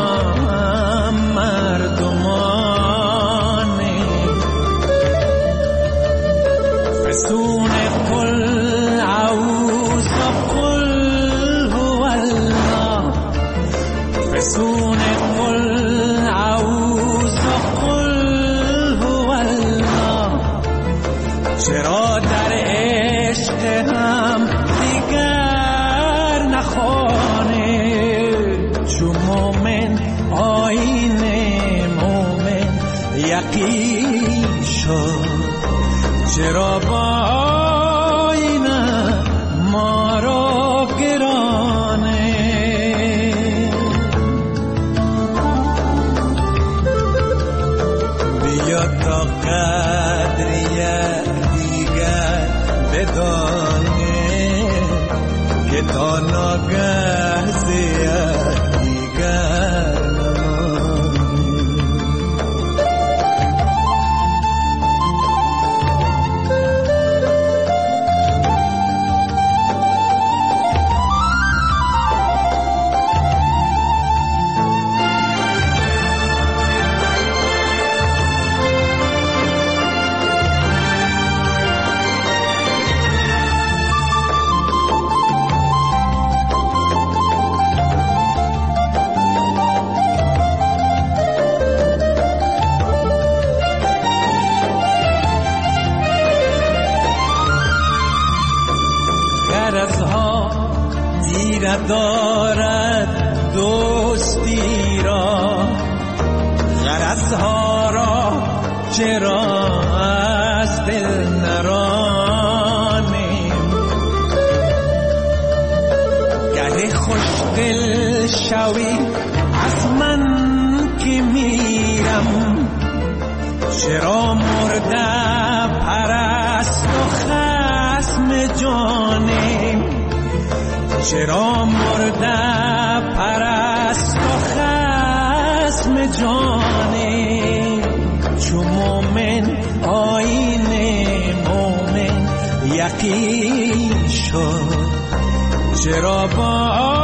مردمانه. فسون قل اعوذ قل هو الله، فسون قل اعوذ قل هو الله. چرا در عشق هم دیگر نخوانه؟ چو مومن آیین مومن یقین شد، چرا با آینه ما را گرانه. بیا تا قدریه دیگر بدانه که تا ناگه زیاد دیگر نمانی. چرا از دل نرانیم گه خوش دل شوی از من که میرم چرا مرده پرست و خصم جانیم چرا مرده پرست و خصم جانیم چو مومن آیین مومن یقین شد چرا با